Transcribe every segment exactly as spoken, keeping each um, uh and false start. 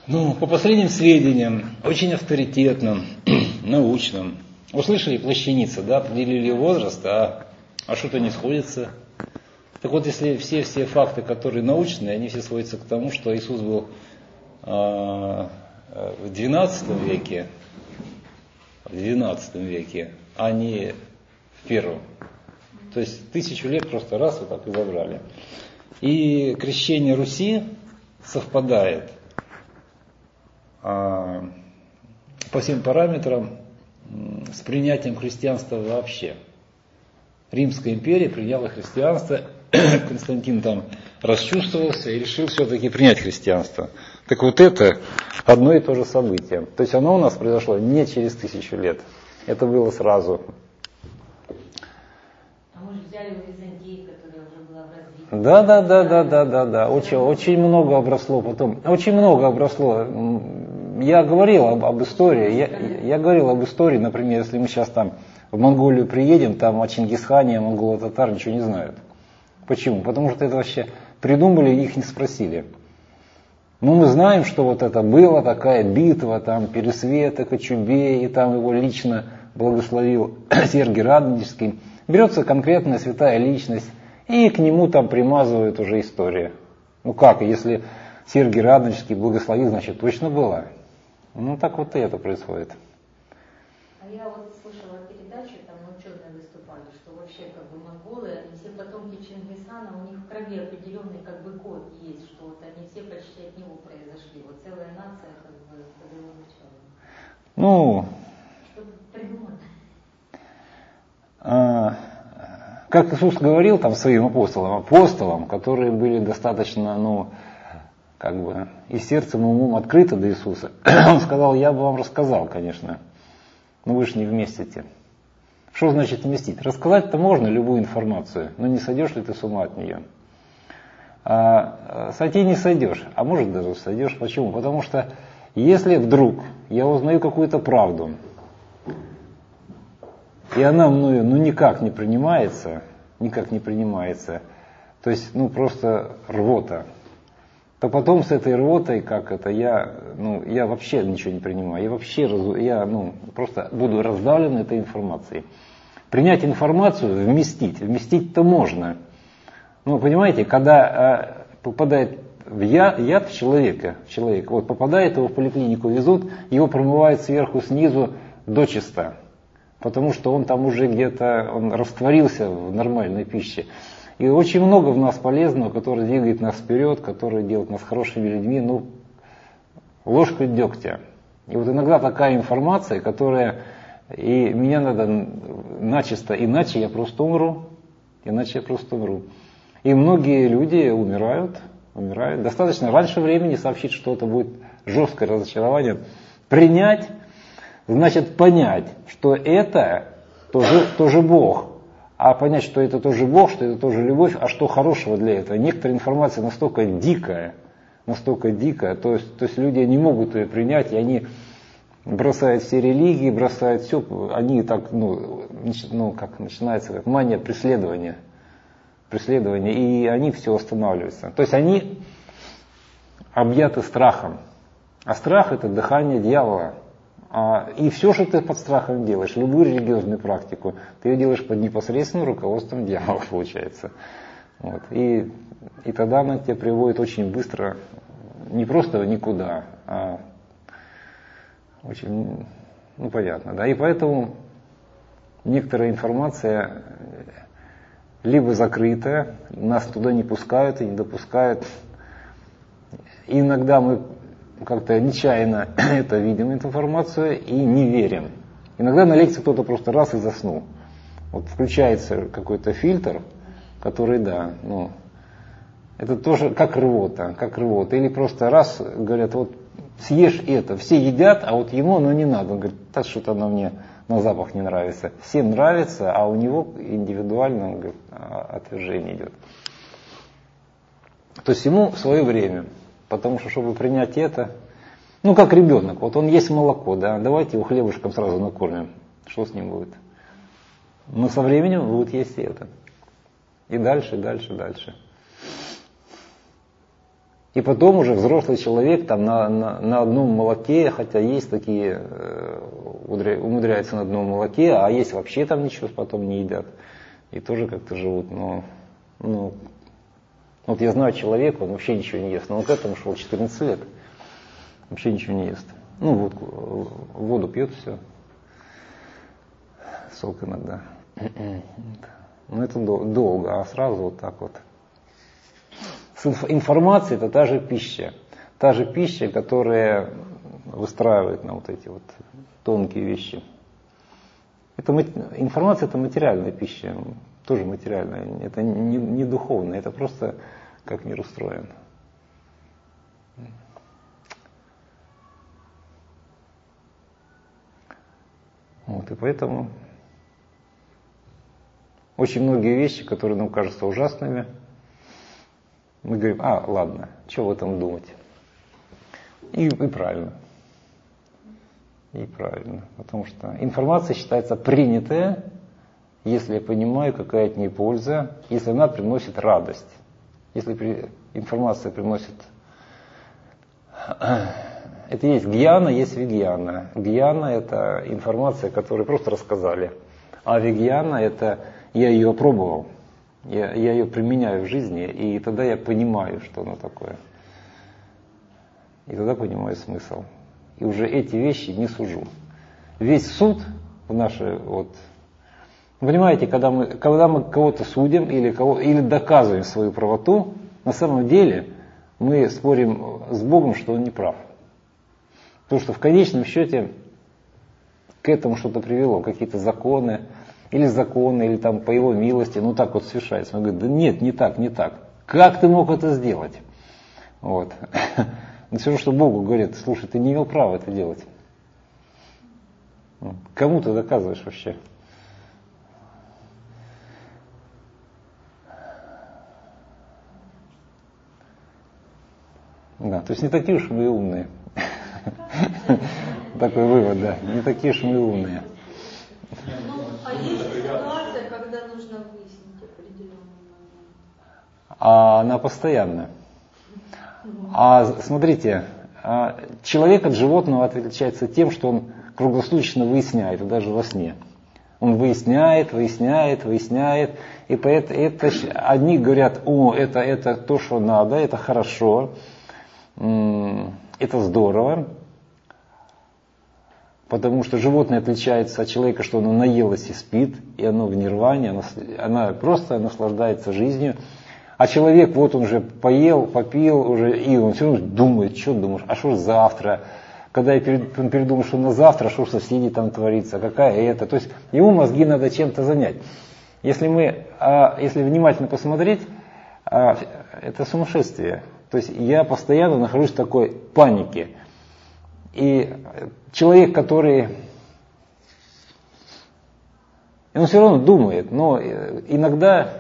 Ну, по последним сведениям, очень авторитетным, научным. Услышали плащаница, да, определили возраст, а, а что-то не сходится. Так вот, если все-все факты, которые научные, они все сводятся к тому, что Иисус был а, в двенадцатом веке, в двенадцатом веке, а не в первом. То есть тысячу лет просто раз вот так и забрали. И крещение Руси совпадает а, по всем параметрам с принятием христианства вообще. Римская империя приняла христианство, Константин там расчувствовался и решил все-таки принять христианство. Так вот это одно и то же событие. То есть оно у нас произошло не через тысячу лет. Это было сразу. А мы же взяли у Византии, которая уже была в развитии. Да, да, да, да, да, да, да. Очень, очень много обросло потом. Очень много обросло. Я говорил об, об истории. Я, я говорил об истории, например, если мы сейчас там в Монголию приедем, там о Чингисхане, о монголо-татар ничего не знают. Почему? Потому что это вообще придумали, их не спросили. Ну, мы знаем, что вот это была такая битва, там Пересвет, Кочубей, и там его лично благословил Сергий Радонежский. Берется конкретная святая личность, и к нему там примазывают уже история. Ну как, если Сергий Радонежский благословил, значит точно была. Ну так вот и это происходит. А я вот слышала передачу, там ученые выступали, что вообще как бы монголы, они все потомки Чингисхана, у них в крови определенный как бы код есть, что вот они все почти от него произошли. Вот целая нация как бы под его началом. Ну, что-то придумано. А, как Иисус говорил там своим апостолам, апостолам, которые были достаточно, ну, как бы и сердцем, и умом открыты до Иисуса, он сказал: я бы вам рассказал, конечно, но вы же не вместите. Что значит вместить? Рассказать-то можно любую информацию, но не сойдешь ли ты с ума от нее? А, сойти не сойдешь, а может даже сойдешь. Почему? Потому что если вдруг я узнаю какую-то правду, и она мною ну никак не принимается, никак не принимается, то есть ну просто рвота, то потом с этой рвотой, как это, я, ну, я вообще ничего не принимаю, я вообще я, ну, просто буду раздавлен этой информацией. Принять информацию, вместить, вместить-то можно. Ну, понимаете, когда э, попадает в я, яд в человека, в человека, вот попадает его в поликлинику, везут, его промывают сверху, снизу дочисто, потому что он там уже где-то, он растворился в нормальной пище. И очень много в нас полезного, которое двигает нас вперед, которое делает нас хорошими людьми, ну, ложкой дегтя. И вот иногда такая информация, которая, и меня надо начисто, иначе я просто умру, иначе я просто умру. И многие люди умирают, умирают. Достаточно раньше времени сообщить, что это будет жесткое разочарование. Принять, значит понять, что это тоже, тоже Бог. А понять, что это тоже Бог, что это тоже любовь, а что хорошего для этого. Некоторая информация настолько дикая, настолько дикая, то есть, то есть люди не могут ее принять, и они бросают все религии, бросают все, они так, ну, ну как начинается, как мания преследования, преследования, и они все останавливаются. То есть они объяты страхом, а страх — это дыхание дьявола. И все, что ты под страхом делаешь, любую религиозную практику, ты ее делаешь под непосредственным руководством дьявола, получается. Вот. И, и тогда она тебя приводит очень быстро, не просто никуда, а очень, ну понятно, да. И поэтому некоторая информация либо закрытая, нас туда не пускают и не допускают. И иногда мы как-то нечаянно это видим, эту информацию, и не верим. Иногда на лекции кто-то просто раз и заснул. Вот включается какой-то фильтр, который, да, ну, это тоже как рвота, как рвота. Или просто раз говорят: вот съешь это, все едят, а вот ему, ну, не надо. Он говорит: так что-то оно мне на запах не нравится. Всем нравится, а у него индивидуально, он говорит, отвержение идет. То есть ему свое время. Потому что, чтобы принять это, ну, как ребенок, вот он есть молоко, да, давайте его хлебушком сразу накормим. Что с ним будет? Но со временем будет есть и это. И дальше, дальше, дальше. И потом уже взрослый человек там на, на, на одном молоке, хотя есть такие, умудряются на одном молоке, а есть вообще там ничего потом не едят. И тоже как-то живут. Но, ну, вот я знаю человека, он вообще ничего не ест. Но он к этому шел четырнадцать лет. Вообще ничего не ест. Ну, водку, воду пьет, все. Сок иногда. Но это долго, а сразу вот так вот. Информация — это та же пища. Та же пища, которая выстраивает на вот эти вот тонкие вещи. Это, информация — это материальная пища, тоже материальная. Это не, не духовная, это просто как мир устроен. Вот, и поэтому очень многие вещи, которые нам кажутся ужасными, мы говорим: а, ладно, что в этом думать? И, и правильно. И правильно. Потому что информация считается принятая, если я понимаю, какая от ней польза, если она приносит радость. Если при, информация приносит... Это есть гьяна, есть вигьяна. Гьяна — это информация, которую просто рассказали. А вигьяна — это я ее опробовал. Я, я ее применяю в жизни, и тогда я понимаю, что оно такое. И тогда понимаю смысл. И уже эти вещи не сужу. Весь суд в нашей... Вот, понимаете, когда мы, когда мы кого-то судим или, кого, или доказываем свою правоту, на самом деле мы спорим с Богом, что Он не прав. Потому что в конечном счете к этому что-то привело, какие-то законы, или законы, или там по Его милости, ну так вот совершается. Он говорит: да нет, не так, не так. Как ты мог это сделать? Вот. Но все равно, что Богу говорит: слушай, ты не имел права это делать. Кому ты доказываешь вообще? Да, то есть не такие уж мы и умные. Такой вывод, да. Не такие уж мы и умные. Ну, а есть ситуация, когда нужно выяснить определенный момент? А она постоянная. А смотрите, человек от животного отличается тем, что он круглосуточно выясняет, даже во сне. Он выясняет, выясняет, выясняет. И поэтому это, одни говорят: о, это, это то, что надо, это хорошо, это здорово. Потому что животное отличается от человека, что оно наелось и спит, и оно в нирване, оно, оно просто наслаждается жизнью. А человек, вот он уже поел, попил, уже, и он все равно думает: что думаешь, а что ж завтра? Когда я передумаю, что на завтра, что ж соседей там творится, какая это. То есть ему мозги надо чем-то занять. Если мы, если внимательно посмотреть, это сумасшествие. То есть я постоянно нахожусь в такой панике. И человек, который... Он все равно думает, но иногда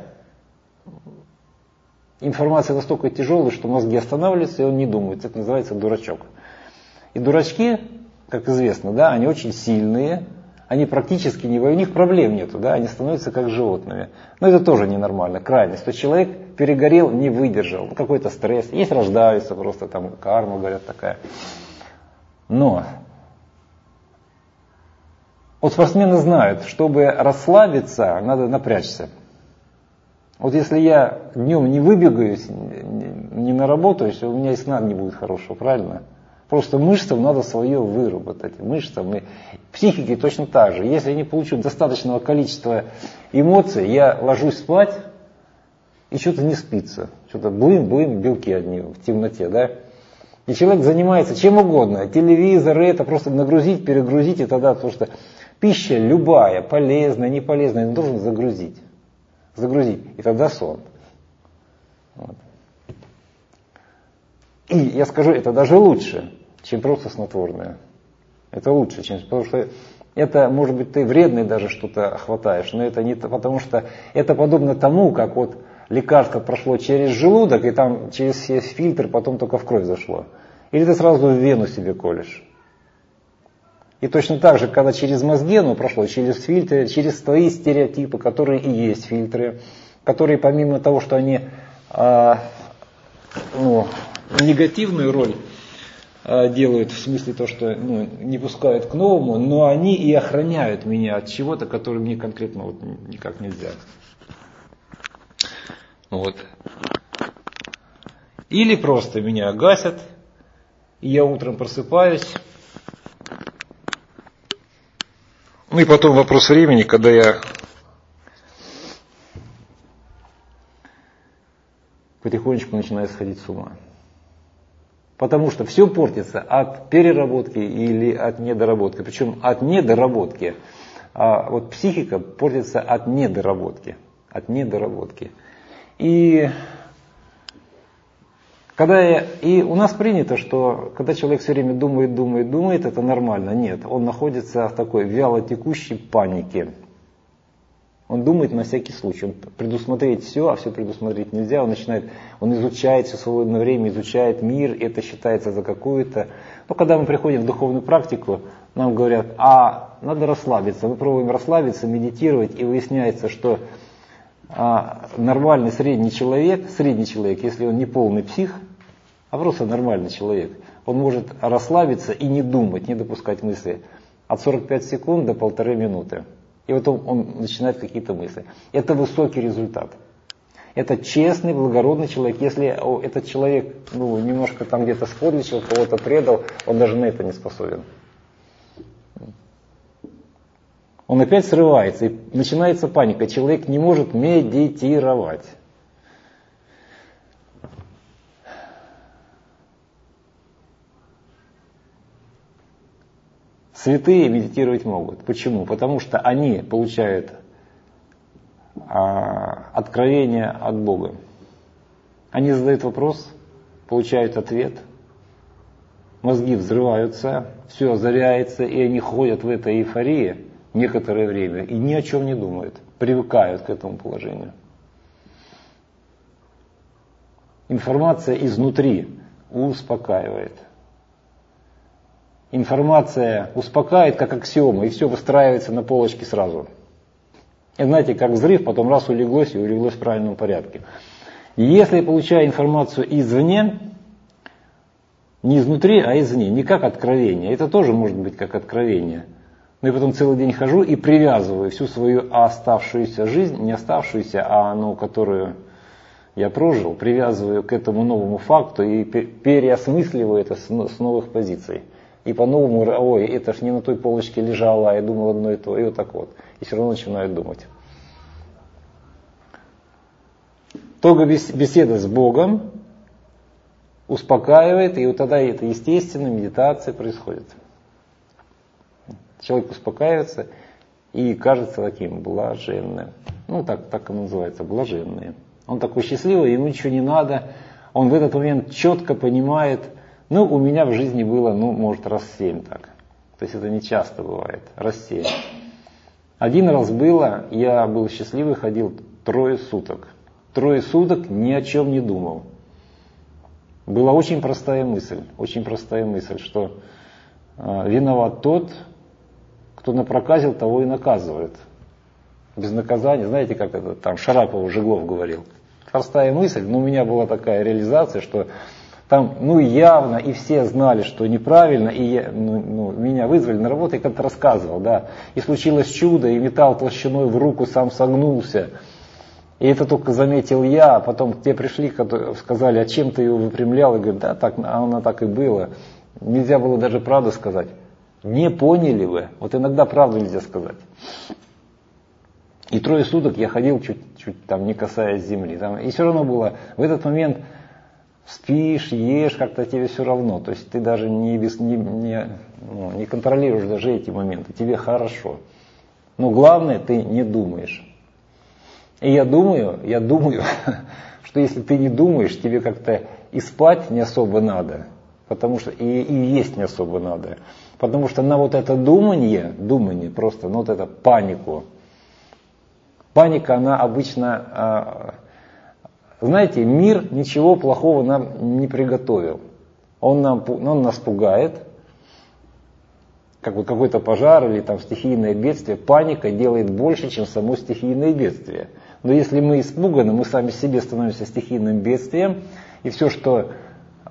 информация настолько тяжелая, что мозги останавливаются, и он не думает. Это называется дурачок. И дурачки, как известно, да, они очень сильные, они практически не... У них проблем нету, да, они становятся как животными. Но это тоже ненормально, крайность. То есть человек перегорел, не выдержал, какой-то стресс. Есть рождаются просто, там карма, говорят, такая. Но вот спортсмены знают, чтобы расслабиться, надо напрячься. Вот если я днем не выбегаюсь, не наработаюсь, у меня и сна не будет хорошего, правильно? Просто мышцам надо свое выработать. Мышцам и психике точно так же. Если я не получу достаточного количества эмоций, я ложусь спать, и что-то не спится. Что-то блым-блым, белки одни в темноте, да? И человек занимается чем угодно. Телевизор, это просто нагрузить, перегрузить, и тогда, потому что пища любая, полезная, не полезная, он должен загрузить. Загрузить. И тогда сон. Вот. И я скажу, это даже лучше, чем просто снотворное. Это лучше, чем... Потому что это, может быть, ты вредный даже что-то хватаешь, но это не потому, что это подобно тому, как вот лекарство прошло через желудок, и там через весь фильтр потом только в кровь зашло. Или ты сразу в вену себе колешь. И точно так же, когда через мозги оно прошло, через фильтры, через твои стереотипы, которые и есть фильтры, которые помимо того, что они, а, ну, негативную роль делают, в смысле то, что ну, не пускают к новому, но они и охраняют меня от чего-то, которое мне конкретно вот никак нельзя. Вот. Или просто меня гасят, и я утром просыпаюсь. Ну и потом вопрос времени, когда я потихонечку начинаю сходить с ума. Потому что все портится от переработки или от недоработки. Причем от недоработки. А вот психика портится от недоработки. От недоработки. И, когда я, и у нас принято, что когда человек все время думает, думает, думает, это нормально. Нет, он находится в такой вялотекущей панике. Он думает на всякий случай, он предусмотреть все, а все предусмотреть нельзя, он начинает, он изучает все свободное время, изучает мир, это считается за какую-то. Но когда мы приходим в духовную практику, нам говорят, а надо расслабиться, мы пробуем расслабиться, медитировать, и выясняется, что а, нормальный средний человек, средний человек, если он не полный псих, а просто нормальный человек, он может расслабиться и не думать, не допускать мысли от сорок пять секунд до полторы минуты. И вот он, он начинает какие-то мысли. Это высокий результат. Это честный, благородный человек. Если этот человек ну, немножко там где-то сподличил, кого-то предал, он даже на это не способен. Он опять срывается, и начинается паника. Человек не может медитировать. Святые медитировать могут. Почему? Потому что они получают а, откровение от Бога. Они задают вопрос, получают ответ, мозги взрываются, все озаряется, и они ходят в этой эйфории некоторое время и ни о чем не думают, привыкают к этому положению. Информация изнутри успокаивает. Информация успокаивает как аксиома, и все выстраивается на полочке сразу. И знаете, как взрыв, потом раз улеглось, и улеглось в правильном порядке. И если я получаю информацию извне, не изнутри, а извне, не как откровение, это тоже может быть как откровение. Но я потом целый день хожу и привязываю всю свою оставшуюся жизнь, не оставшуюся, а ну, которую я прожил, привязываю к этому новому факту и переосмысливаю это с новых позиций. И по-новому, ой, это ж не на той полочке лежало, а я думал одно и то, и вот так вот. И все равно начинаю думать. Только беседа с Богом успокаивает, и вот тогда это естественно, медитация происходит. Человек успокаивается и кажется таким блаженным. Ну, так, так и называется, блаженные. Он такой счастливый, ему ничего не надо. Он в этот момент четко понимает. Ну, у меня в жизни было, ну, может, раз семь так. То есть это не часто бывает, раз семь. Один раз было, я был счастливый, ходил трое суток. Трое суток ни о чем не думал. Была очень простая мысль, очень простая мысль, что э, виноват тот, кто напроказил, того и наказывает. Без наказания, знаете, как это там Шарапов, Жиглов говорил. Простая мысль, но у меня была такая реализация, что там, ну, явно, и все знали, что неправильно, и я, ну, ну, меня вызвали на работу, я как-то рассказывал, да. И случилось чудо, и металл толщиной в руку сам согнулся. И это только заметил я, а потом те пришли, сказали, а чем ты его выпрямлял? И говорят, да, так, оно так и было. Нельзя было даже правду сказать. Не поняли вы. Вот иногда правду нельзя сказать. И трое суток я ходил чуть-чуть там, не касаясь земли. Там, и все равно было в этот момент... Спишь, ешь, как-то тебе все равно. То есть ты даже не, не, не, ну, не контролируешь даже эти моменты. Тебе хорошо. Но главное, ты не думаешь. И я думаю, я думаю, что если ты не думаешь, тебе как-то и спать не особо надо. Потому что и, и есть не особо надо. Потому что на вот это думание, думание просто, на вот это панику. Паника, она обычно... Знаете, мир ничего плохого нам не приготовил. Он, нам, он нас пугает, как вот какой-то пожар или там стихийное бедствие. Паника делает больше, чем само стихийное бедствие. Но если мы испуганы, мы сами себе становимся стихийным бедствием, и все, что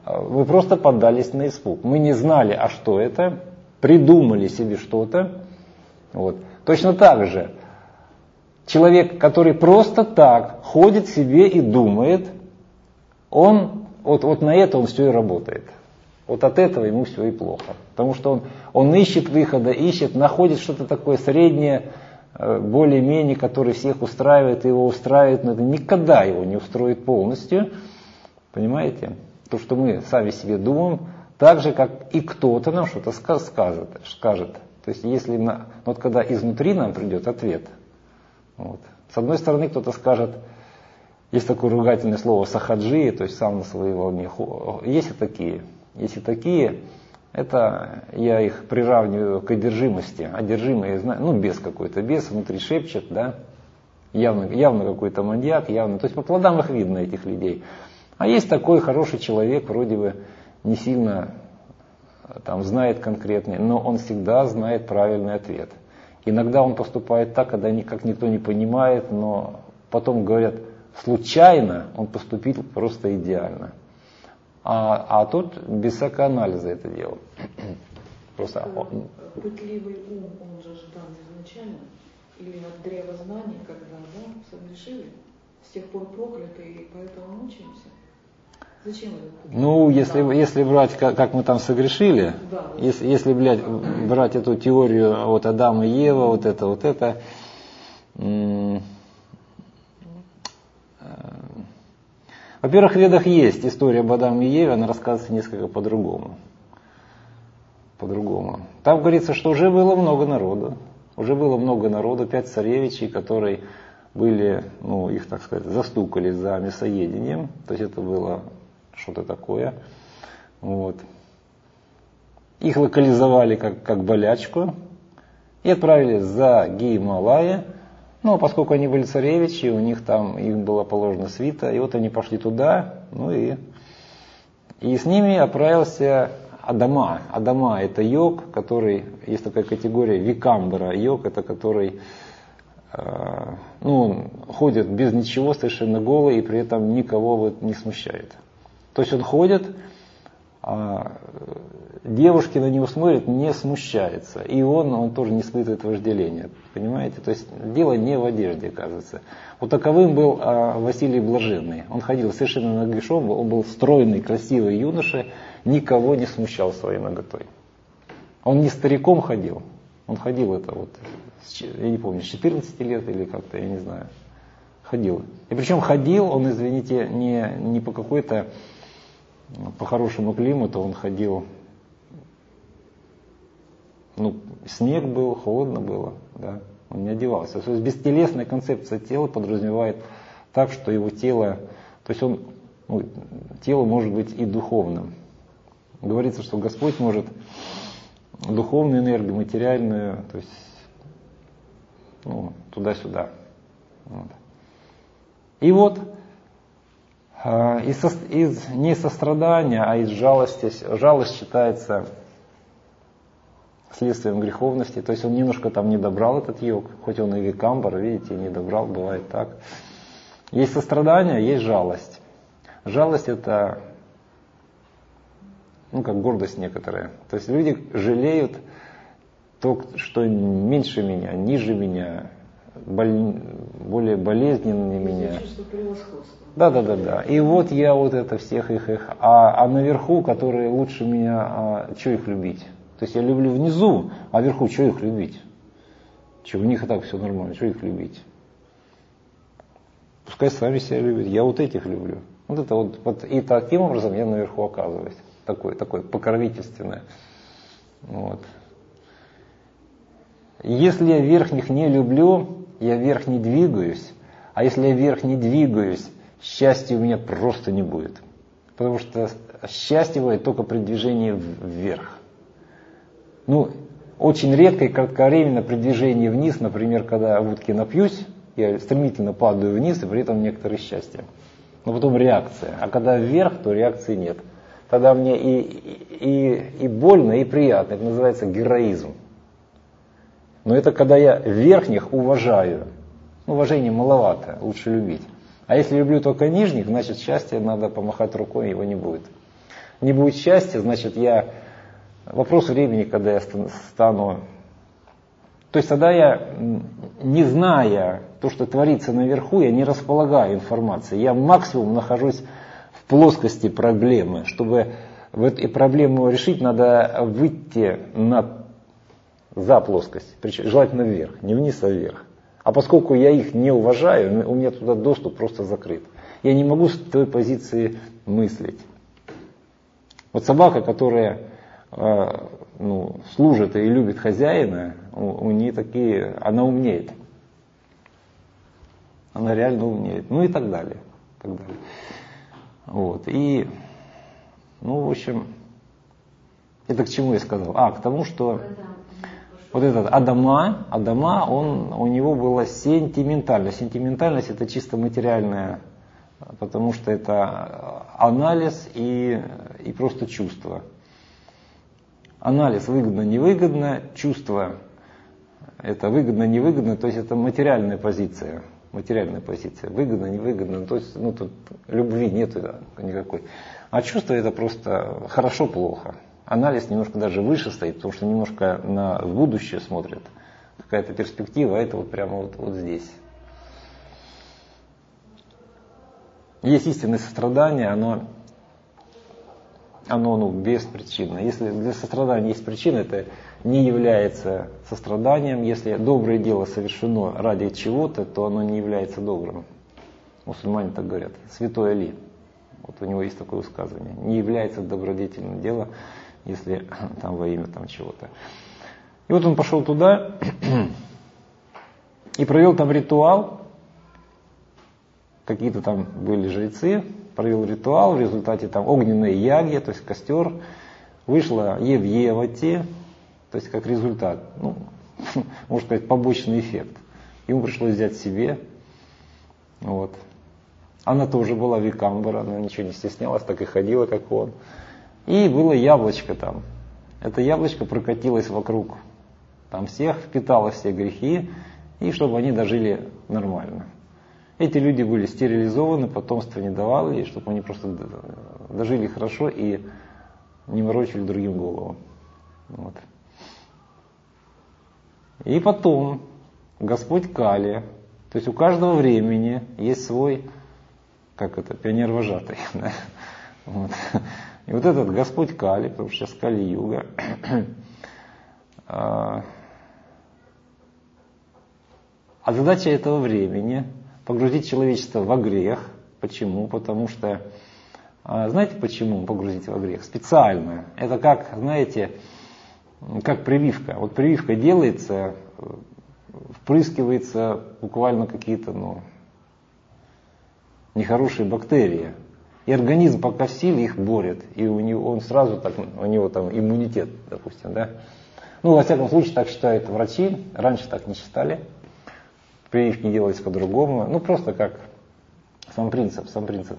вы просто поддались на испуг. Мы не знали, а что это, придумали себе что-то. Вот. Точно так же человек, который просто так ходит себе и думает, он, вот, вот на это он все и работает. Вот от этого ему все и плохо. Потому что он, он ищет выхода, ищет, находит что-то такое среднее, более-менее, которое всех устраивает, его устраивает, но это никогда его не устроит полностью. Понимаете? То, что мы сами себе думаем, так же, как и кто-то нам что-то скажет. скажет. То есть, если на, вот когда изнутри нам придет ответ, вот. С одной стороны, кто-то скажет, есть такое ругательное слово сахаджи, то есть сам на своей волне. Есть и такие. Есть и такие, это я их приравниваю к одержимости. Одержимые, ну, бес какой-то, бес внутри шепчет, да, явно, явно какой-то маньяк, явно. То есть по плодам их видно, этих людей. А есть такой хороший человек, вроде бы не сильно там знает конкретный, но он всегда знает правильный ответ. Иногда он поступает так, когда никак никто не понимает, но потом говорят, случайно он поступил просто идеально. А, а тут без всякого анализа это делал. Просто... Пытливый ум, он же дан изначально, или от древа знаний, когда, да, согрешили, с тех пор прокляты, и поэтому мучаемся. Зачем это? Ну, если, если брать, как, как мы там согрешили, да, если, если блядь, брать эту теорию вот Адама и Ева, вот это, вот это, м- во-первых, в Ведах есть история об Адаме и Еве, она рассказывается несколько по-другому. По-другому. Там говорится, что уже было много народу. Уже было много народу, пять царевичей, которые были, ну, их, так сказать, застукали за мясоедением. То есть это было что-то такое. Вот. Их локализовали как, как болячку и отправили за Гималаи. Ну, поскольку они были царевичи, у них там, им была положена свита, и вот они пошли туда, ну и, и с ними отправился Адама. Адама — это йог, который, есть такая категория Викамбара, йог — это который, э, ну, он ходит без ничего, совершенно голый, и при этом никого вот не смущает. То есть он ходит, а девушки на него смотрят, не смущается. И он, он тоже не испытывает вожделения. Понимаете? То есть дело не в одежде, кажется. Вот таковым был а, Василий Блаженный. Он ходил совершенно нагишом, он был стройный, красивый юноша, никого не смущал своей наготой. Он не стариком ходил, он ходил это вот, я не помню, с четырнадцати лет или как-то, я не знаю. Ходил. И причем ходил он, извините, не, не по какой-то, по хорошему климату, он ходил, ну, снег был, холодно было, да, он не одевался. То есть бестелесная концепция тела подразумевает так, что его тело, то есть он, ну, тело может быть и духовным. Говорится, что Господь может духовную энергию, материальную, то есть, ну, туда-сюда. Вот. И вот из, со, из не сострадания, а из жалости, жалость считается следствием греховности, то есть он немножко там не добрал этот йог, хоть он и викамбар, видите, не добрал, бывает так. Есть сострадание, есть жалость. Жалость — это, ну, как гордость некоторая. То есть люди жалеют то, что меньше меня, ниже меня, боль, более болезненнее меня. Чувство превосходства. Да, да, да, да. И вот я вот это всех их, их. А, а наверху, которые лучше меня, а, что их любить? То есть я люблю внизу, а вверху что их любить? Что, у них и так все нормально, что их любить? Пускай сами себя любят, я вот этих люблю. Вот это вот, вот и таким образом я наверху оказываюсь. Такое, такое покровительственное. Вот. Если я верхних не люблю, я вверх не двигаюсь. А если я вверх не двигаюсь, счастья у меня просто не будет. Потому что счастье бывает только при движении вверх. Ну, очень редко и кратковременно при движении вниз, например, когда в утке напьюсь, я стремительно падаю вниз, и при этом некоторое счастье. Но потом реакция. А когда вверх, то реакции нет. Тогда мне и, и, и больно, и приятно. Это называется героизм. Но это когда я верхних уважаю. Ну, уважение маловато, лучше любить. А если люблю только нижних, значит счастье надо помахать рукой, его не будет. не будет счастья, значит я... Вопрос времени, когда я стану... То есть тогда я, не зная то, что творится наверху, я не располагаю информацией. Я максимум нахожусь в плоскости проблемы. Чтобы в эту проблему решить, надо выйти на, за плоскость. Причем желательно вверх, не вниз, а вверх. А поскольку я их не уважаю, у меня туда доступ просто закрыт. Я не могу с той позиции мыслить. Вот собака, которая э, ну, служит и любит хозяина, у, у нее такие, она умнеет. Она реально умнеет. Ну и так далее. Так далее. Вот. И, ну, в общем, это к чему я сказал? А, к тому, что вот этот Адама, Адама, он, у него была сентиментальность. Сентиментальность это чисто материальная, потому что это анализ и, и просто чувство. Анализ выгодно-невыгодно, чувство это выгодно-невыгодно, то есть это материальная позиция. Материальная позиция. Выгодно-невыгодно, то есть ну, тут любви нет никакой. А чувство это просто хорошо-плохо. Анализ немножко даже выше стоит, потому что немножко на будущее смотрит. Какая-то перспектива, а это вот прямо вот, вот здесь. Есть истинное сострадание, оно, оно ну, беспричинно. Если для сострадания есть причина, это не является состраданием. Если доброе дело совершено ради чего-то, то оно не является добрым. Мусульмане так говорят. Святой Али, вот у него есть такое высказывание, не является добродетельным делом, если там во имя там чего-то. И вот он пошел туда и провел там ритуал. Какие-то там были жрецы, провел ритуал, в результате там огненные яги, то есть костер, вышла Евьевати, то есть как результат, ну, можно сказать, побочный эффект. Ему пришлось взять себе. Вот. Она тоже была викамбара, она ничего не стеснялась, так и ходила, как он. И было яблочко там. Это яблочко прокатилось вокруг там всех, впитало все грехи, и чтобы они дожили нормально. Эти люди были стерилизованы, потомство не давали, и чтобы они просто дожили хорошо и не морочили другим голову. Вот. И потом Господь Кали, то есть у каждого времени есть свой, как это, пионер-вожатый. Да? Вот. И вот этот Господь Кали, потому что сейчас Кали-юга, а задача этого времени погрузить человечество во грех. Почему? Потому что, знаете почему погрузить во грех? Специально. Это как, знаете, как прививка. Вот прививка делается, впрыскивается буквально какие-то, ну, нехорошие бактерии. И организм пока в силе их борет. И у него, он сразу так, у него там иммунитет, допустим, да. Ну, во всяком случае, так считают врачи. Раньше так не считали. Прививки делались по-другому. Ну, просто как сам принцип, сам принцип.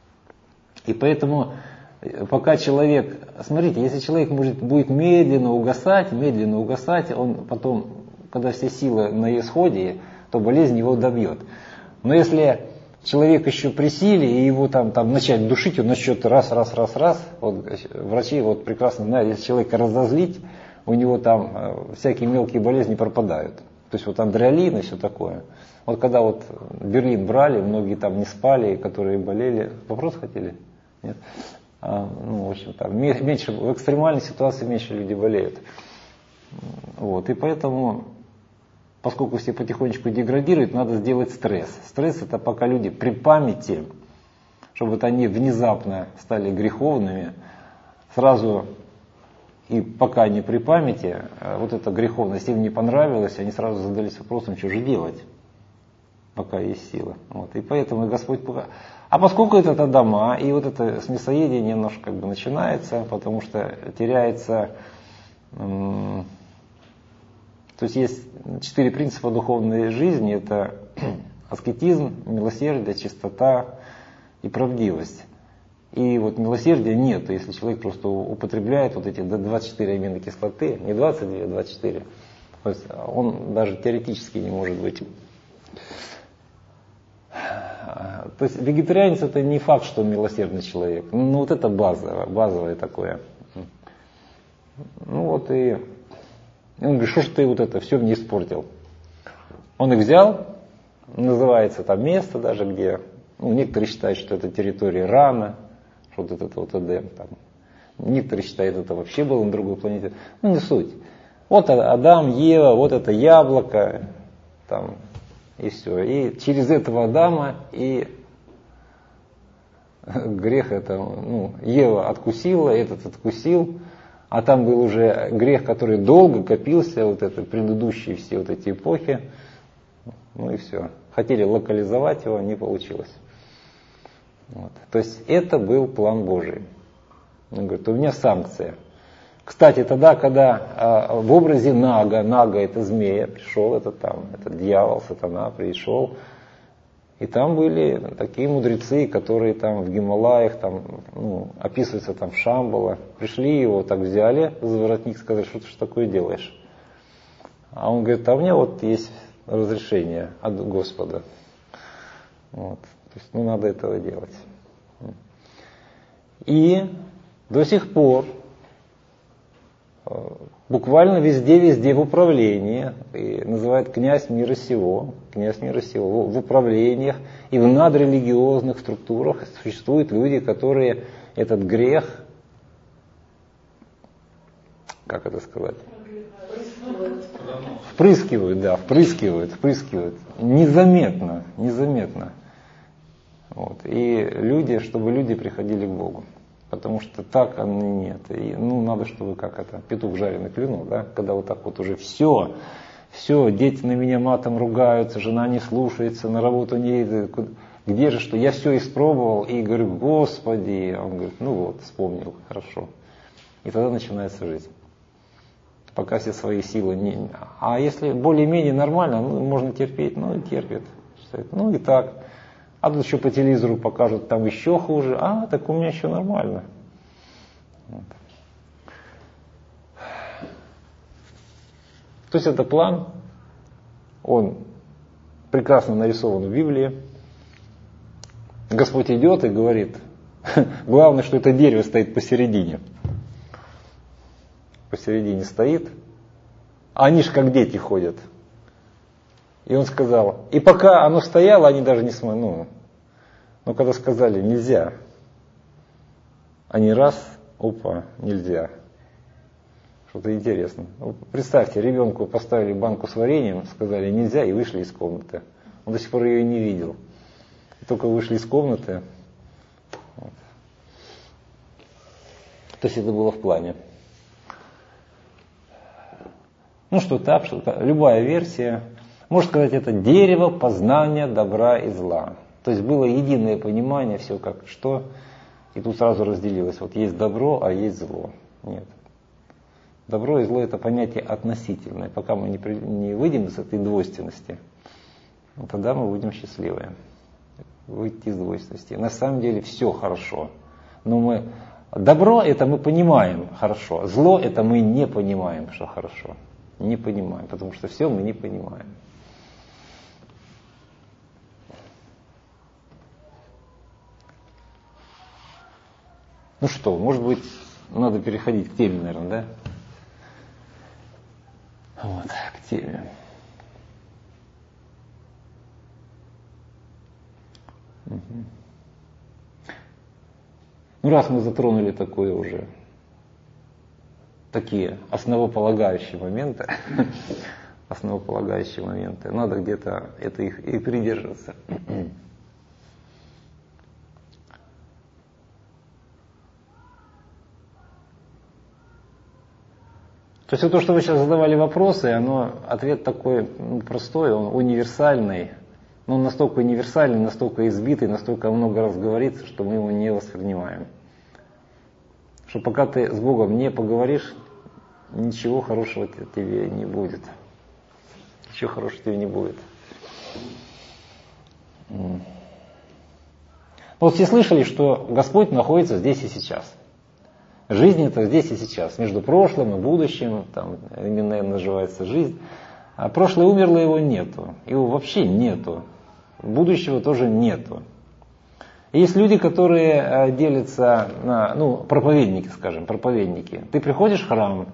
И поэтому, пока человек, смотрите, если человек может, будет медленно угасать, медленно угасать, он потом, когда все силы на исходе, то болезнь его добьет. Но если человек еще при силе, и его там, там начать душить, он начнет раз, раз, раз, раз, вот, врачи вот прекрасно знают, если человека разозлить, у него там э, всякие мелкие болезни пропадают. То есть вот адреналин и все такое. Вот когда вот Берлин брали, многие там не спали, которые болели. Вопрос хотели? Нет? А, ну, в общем, там меньше, в экстремальной ситуации меньше люди болеют. Вот, и поэтому, поскольку все потихонечку деградируют, надо сделать стресс. Стресс это пока люди при памяти, чтобы вот они внезапно стали греховными, сразу... И пока они при памяти, вот эта греховность им не понравилась, они сразу задались вопросом, что же делать, пока есть сила. Вот. И поэтому Господь... А поскольку это Адама, и вот это с мясоедением немножко как бы начинается, потому что теряется... М- то есть есть четыре принципа духовной жизни, это аскетизм, милосердие, чистота и правдивость. И вот милосердия нет, если человек просто употребляет вот эти двадцать четыре аминокислоты, не двадцать две, а двадцать четыре, то есть он даже теоретически не может быть То есть вегетарианец это не факт, что он милосердный человек. Ну, ну вот это базовое, базовое такое. Ну вот и он говорит, что ж ты вот это все мне испортил. Он их взял, называется там место даже, где, ну, некоторые считают, что это территория Рана, что вот этот вот Эдем там. Некоторые считают, это вообще было на другой планете. Ну не суть. Вот Адам, Ева, вот это яблоко, там, и все. И через этого Адама и грех это, ну, Ева откусила, этот откусил, а там был уже грех, который долго копился, вот это предыдущие все вот эти эпохи. Ну и все. Хотели локализовать его, не получилось. Вот. То есть это был план Божий. Он говорит, у меня санкция. Кстати, тогда, когда а, в образе Нага, Нага это змея, пришел этот там, этот дьявол, сатана пришел, и там были такие мудрецы, которые там в Гималаях, там, ну, описываются там Шамбала, пришли его так взяли за воротник, сказали, что ты что такое делаешь? А он говорит, а у меня вот есть разрешение от Господа. Вот. То есть, ну, надо этого делать. И до сих пор буквально везде-везде в управлении, и называют князь мира сего, князь мира сего, в управлениях и в надрелигиозных структурах существуют люди, которые этот грех, как это сказать, впрыскивают, да, впрыскивают, впрыскивают, незаметно, незаметно. Вот. И люди, чтобы люди приходили к Богу. Потому что так оно нет. И, ну, надо, чтобы как это, петух жареный клюнул, да, когда вот так вот уже все, все, дети на меня матом ругаются, жена не слушается, на работу не едет, где же что, я все испробовал, и говорю, Господи, он говорит, ну вот, вспомнил, хорошо. И тогда начинается жизнь. Пока все свои силы не... А если более-менее нормально, ну, можно терпеть, ну и терпит. Ну и так. А тут еще по телевизору покажут, там еще хуже. А, так у меня еще нормально. Вот. То есть это план, он прекрасно нарисован в Библии. Господь идет и говорит, главное, что это дерево стоит посередине. Посередине стоит, а они же как дети ходят. И он сказал, и пока оно стояло, они даже не смогли, ну, но когда сказали нельзя, они раз, опа, нельзя. Что-то интересно. Представьте, ребенку поставили банку с вареньем, сказали нельзя, и вышли из комнаты. Он до сих пор ее и не видел. И только вышли из комнаты. Вот. То есть это было в плане. Ну что так, что так, любая версия. Можно сказать, это дерево познания добра и зла. То есть было единое понимание, все как что, и тут сразу разделилось. Вот есть добро, а есть зло. Нет. Добро и зло это понятие относительное. Пока мы не, при, не выйдем из этой двойственности, тогда мы будем счастливы. Выйти из двойственности. На самом деле все хорошо. Но мы, добро это мы понимаем хорошо, зло это мы не понимаем, что хорошо. Не понимаем, потому что все мы не понимаем. Ну что, может быть, надо переходить к теме, наверное, да? Вот, к теме. Угу. Ну, раз мы затронули такое уже, такие основополагающие моменты, основополагающие моменты, надо где-то это их и придерживаться. То есть вот то, что вы сейчас задавали вопросы, оно, ответ такой ну, простой, он универсальный, но он настолько универсальный, настолько избитый, настолько много раз говорится, что мы его не воспринимаем. Что пока ты с Богом не поговоришь, ничего хорошего тебе не будет. Ничего хорошего тебе не будет. Вот все слышали, что Господь находится здесь и сейчас. Жизнь это здесь и сейчас, между прошлым и будущим, там именно называется жизнь. А прошлое умерло, его нету, его вообще нету, будущего тоже нету. Есть люди, которые делятся на, ну, проповедники, скажем, проповедники. Ты приходишь в храм,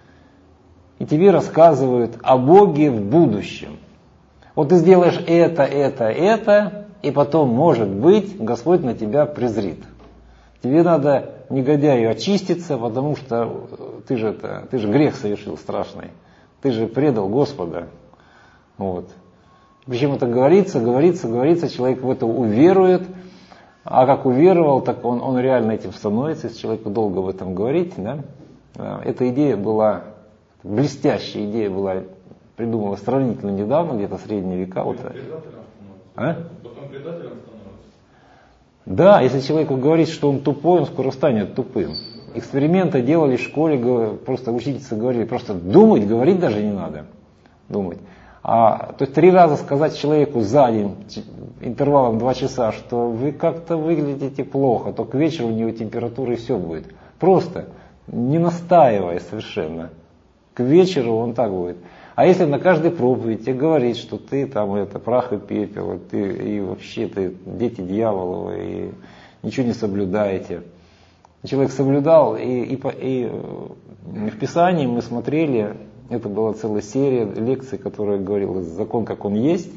и тебе рассказывают о Боге в будущем. Вот ты сделаешь это, это, это, и потом, может быть, Господь на тебя презрит. Тебе надо, негодяю, очиститься, потому что ты же, это, ты же грех совершил страшный. Ты же предал Господа. Вот. Причем это говорится, говорится, говорится, человек в это уверует. А как уверовал, так он, он реально этим становится, если человеку долго в этом говорить. Да? Эта идея была, блестящая идея была придумана сравнительно недавно, где-то в средние века. Вот. А? Потом предателем становится. Да, если человеку говорить, что он тупой, он скоро станет тупым. Эксперименты делали в школе, просто учительницы говорили, просто думать, говорить даже не надо. Думать. А, то есть три раза сказать человеку за день, интервалом два часа, что вы как-то выглядите плохо, то к вечеру у него температура и все будет. Просто, не настаивая совершенно. К вечеру он так будет. А если на каждой проповеди тебе говорить, что ты там это, прах и пепел, ты, и вообще ты дети дьяволовы, и ничего не соблюдаете. Человек соблюдал, и, и, и в Писании мы смотрели, это была целая серия лекций, которая говорила «Закон, как он есть»,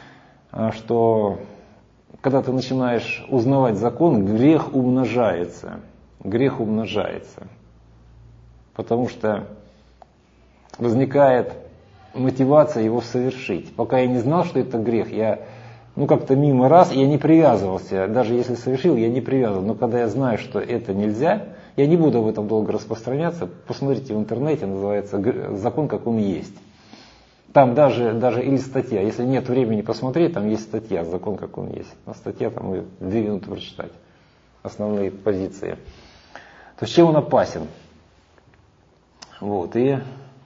что когда ты начинаешь узнавать закон, грех умножается. Грех умножается. Потому что возникает мотивация его совершить. Пока я не знал, что это грех, я ну как-то мимо раз, я не привязывался. Даже если совершил, я не привязывал. Но когда я знаю, что это нельзя, я не буду об этом долго распространяться. Посмотрите в интернете, называется «Закон, как он есть». Там даже, даже или статья, если нет времени посмотреть, там есть статья «Закон, как он есть». А статья, там и две минуты прочитать. Основные позиции. То есть чем он опасен? Вот, и...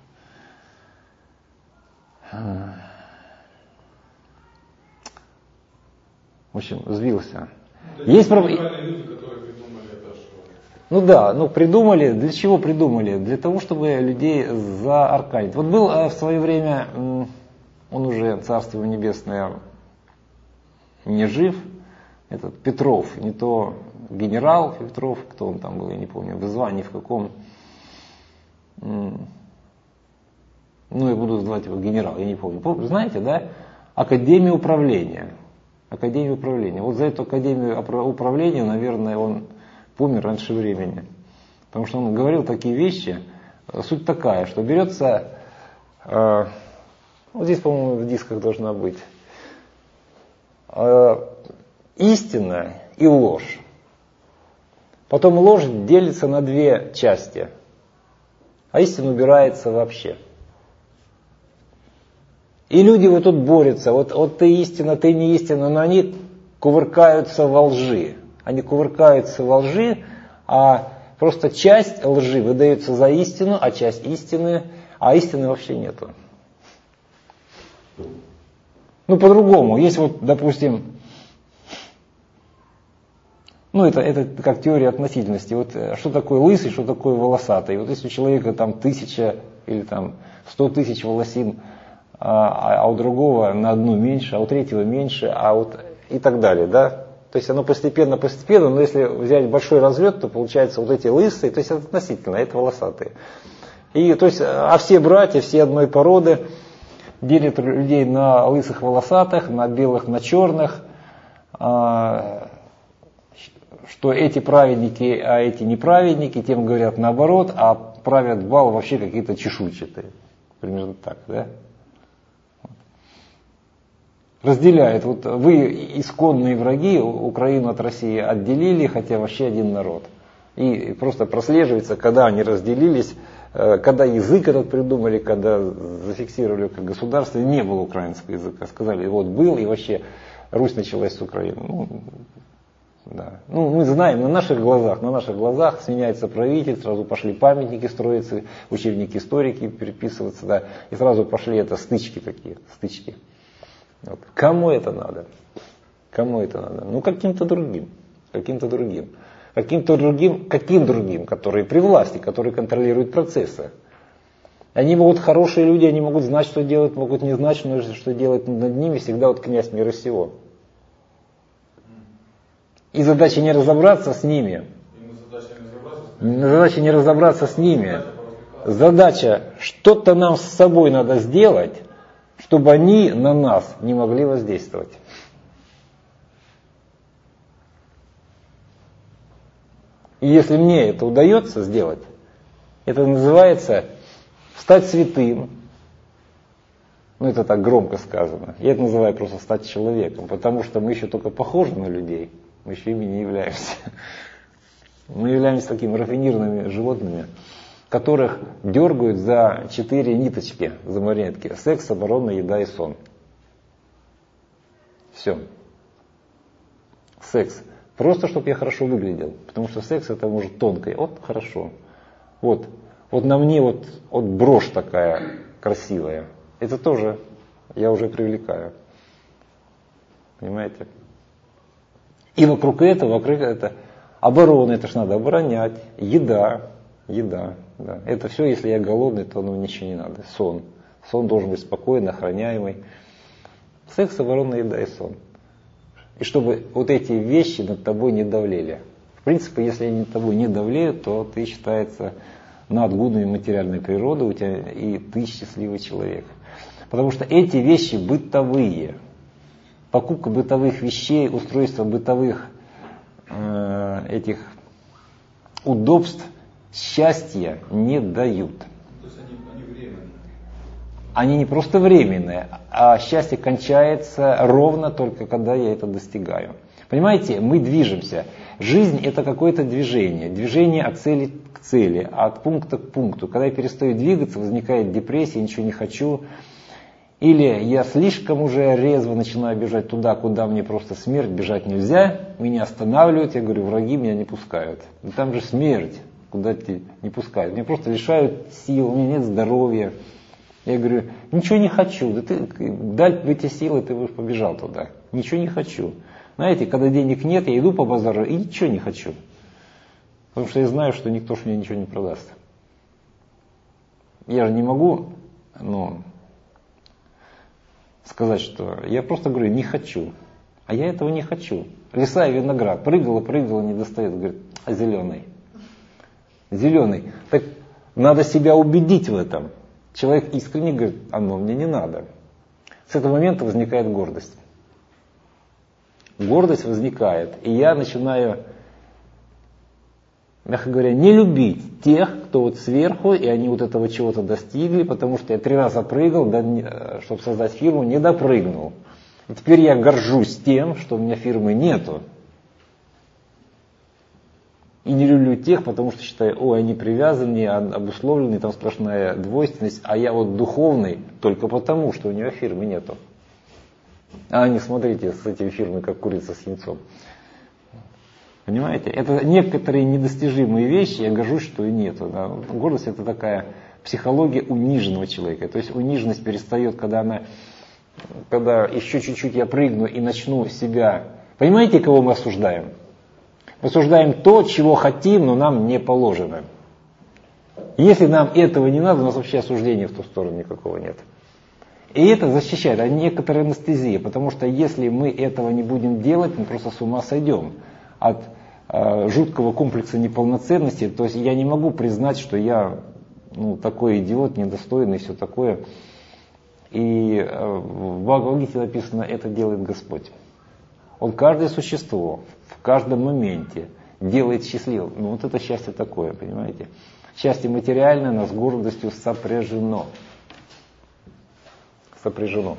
В общем, сбился. Ну, есть проб... люди, которые придумали это, что... Ну да, ну придумали, для чего придумали? Для того, чтобы людей заарканить. Вот был в свое время, он уже, царство его небесное, не жив, этот Петров, не то генерал Петров, кто он там был, я не помню, в звании в каком, ну я буду звать его генерал, я не помню. Знаете, да? Академия управления. Академия управления. Вот за эту академию управления, наверное, он помер раньше времени. Потому что он говорил такие вещи. Суть такая, что берется, э, вот здесь, по-моему, в дисках должна быть, э, истина и ложь. Потом ложь делится на две части, а истина убирается вообще. И люди вот тут борются, вот, вот ты истина, ты не истина, но они кувыркаются во лжи. Они кувыркаются во лжи, а просто часть лжи выдается за истину, а часть истины, а истины вообще нету. Ну, по-другому. Есть вот, допустим, ну, это, это как теория относительности. Вот что такое лысый, что такое волосатый. Вот если у человека там тысяча или там сто тысяч волосин, а, а у другого на одну меньше, а у третьего меньше, а вот и так далее, да. То есть оно постепенно-постепенно, но если взять большой разлет, то получается вот эти лысые, то есть это относительно, это волосатые. И, то есть, а все братья, все одной породы делят людей на лысых волосатых, на белых, на черных, а, что эти праведники, а эти неправедники, тем говорят наоборот, а правят бал вообще какие-то чешуйчатые. Примерно так, да? Разделяет. Вот вы исконные враги, Украину от России отделили, хотя вообще один народ. И просто прослеживается, когда они разделились, когда язык этот придумали, когда зафиксировали как государство, не было украинского языка. Сказали, вот был, и вообще Русь началась с Украины. Ну, да. Ну, мы знаем, на наших глазах, на наших глазах сменяется правитель, сразу пошли памятники строиться, учебники историки переписываться, да, и сразу пошли это стычки такие, стычки. Вот. Кому это надо? Кому это надо? Ну, каким-то другим. Каким-то другим. Каким-то другим, каким другим, которые при власти, которые контролируют процессы. Они могут, хорошие люди, они могут знать, что делать, могут не знать, что делать, над ними всегда вот князь мира сего. И задача не разобраться с ними. Задача не разобраться с ними. Задача, что-то нам с собой надо сделать, чтобы они на нас не могли воздействовать. И если мне это удается сделать, это называется стать святым. Ну, это так громко сказано. Я это называю просто стать человеком, потому что мы еще только похожи на людей, мы еще ими не являемся. Мы являемся такими рафинированными животными, которых дергают за четыре ниточки, за марионетки. Секс, оборона, еда и сон. Все. Секс. Просто, чтобы я хорошо выглядел. Потому что секс это может тонкое. Вот хорошо. Вот. Вот на мне вот, вот брошь такая красивая. Это тоже я уже привлекаю. Понимаете? И вокруг этого, вокруг этого оборона, это ж надо оборонять. Еда. Еда. Да. Это все, если я голодный, то ну, ничего не надо. Сон. Сон должен быть спокойный, охраняемый. Секс, оборона, еда и сон. И чтобы вот эти вещи над тобой не давлели. В принципе, если они над тобой не давлеют, то ты считается над гунами материальной природы, у тебя, и ты счастливый человек. Потому что эти вещи бытовые. Покупка бытовых вещей, устройство бытовых э, этих удобств счастья не дают. То есть они, они временные? Они не просто временные, а счастье кончается ровно только когда я это достигаю. Понимаете, мы движемся. Жизнь это какое-то движение. Движение от цели к цели, от пункта к пункту. Когда я перестаю двигаться, возникает депрессия, ничего не хочу. Или я слишком уже резво начинаю бежать туда, куда мне просто смерть, бежать нельзя. Меня останавливают, я говорю, враги меня не пускают. Но там же смерть, куда тебя не пускают. Меня просто лишают сил, у меня нет здоровья. Я говорю, ничего не хочу. Да ты, дай эти силы, ты бы побежал туда. Ничего не хочу. Знаете, когда денег нет, я иду по базару и ничего не хочу. Потому что я знаю, что никто ж мне ничего не продаст. Я же не могу, ну, сказать, что я просто говорю, не хочу. А я этого не хочу. Лиса и виноград. Прыгала, прыгала, не достает. Говорит, а зеленый? Зеленый. Так надо себя убедить в этом. Человек искренне говорит, оно мне не надо. С этого момента возникает гордость. Гордость возникает. И я начинаю, мягко говоря, не любить тех, кто вот сверху, и они вот этого чего-то достигли, потому что я три раза прыгал, да, чтобы создать фирму, не допрыгнул. И теперь я горжусь тем, что у меня фирмы нету. И не люблю тех, потому что считаю, ой, они привязаны, обусловлены, там сплошная двойственность, а я вот духовный только потому, что у него фирмы нету. А они, смотрите, с этими фирмой, как курица с яйцом. Понимаете? Это некоторые недостижимые вещи, я горжусь, что и нету. Да? Гордость это такая психология униженного человека. То есть униженность перестает, когда она, когда еще чуть-чуть я прыгну и начну себя. Понимаете, кого мы осуждаем? Мы осуждаем то, чего хотим, но нам не положено. Если нам этого не надо, у нас вообще осуждения в ту сторону никакого нет. И это защищает, а некоторая анестезия, потому что если мы этого не будем делать, мы просто с ума сойдем от э, жуткого комплекса неполноценности. То есть я не могу признать, что я ну, такой идиот, недостойный и все такое. И э, в Бхагавад-гите написано, это делает Господь. Он каждое существо в каждом моменте делает счастливым. Ну вот это счастье такое, понимаете? Счастье материальное, но с гордостью сопряжено. Сопряжено.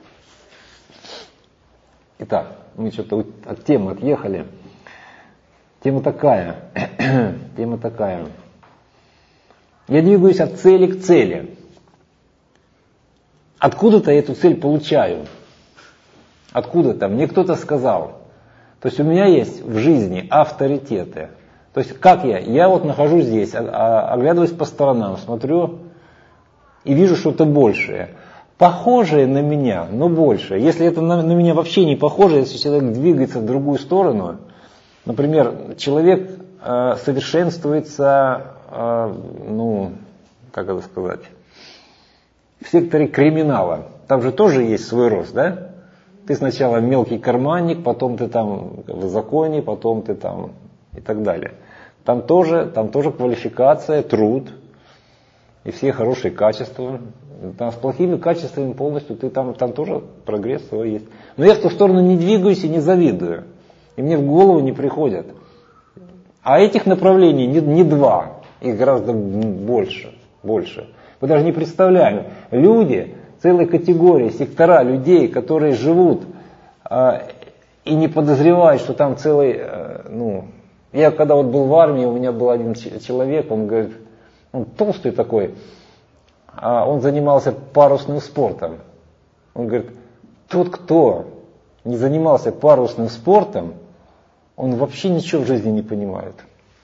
Итак, мы что-то от темы отъехали. Тема такая. Тема такая. Я двигаюсь от цели к цели. Откуда-то я эту цель получаю. Откуда-то. Мне кто-то сказал. То есть у меня есть в жизни авторитеты. То есть как я? Я вот нахожусь здесь, оглядываюсь по сторонам, смотрю и вижу что-то большее. Похожее на меня, но больше. Если это на, на меня вообще не похоже, если человек двигается в другую сторону, например, человек э, совершенствуется, э, ну, как это сказать, в секторе криминала. Там же тоже есть свой рост, да? Ты сначала мелкий карманник, потом ты там в законе, потом ты там и так далее. Там тоже, там тоже квалификация, труд и все хорошие качества. Там с плохими качествами полностью ты там, там тоже прогресс свой есть. Но я в ту сторону не двигаюсь и не завидую. И мне в голову не приходят. А этих направлений не, не два, их гораздо больше, больше. Вы даже не представляете. Люди, целая категория, сектора людей, которые живут э, и не подозревают, что там целый, э, ну, я когда вот был в армии, у меня был один человек, он говорит, он толстый такой, а он занимался парусным спортом. Он говорит, тот, кто не занимался парусным спортом, он вообще ничего в жизни не понимает.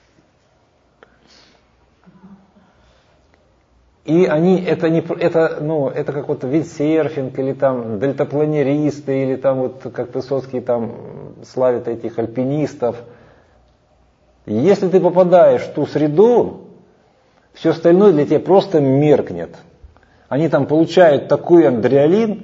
И они, это, не, это, ну, это как вот виндсерфинг, или там дельтапланеристы, или там вот как Высоцкий там славит этих альпинистов. Если ты попадаешь в ту среду, все остальное для тебя просто меркнет. Они там получают такой адреналин,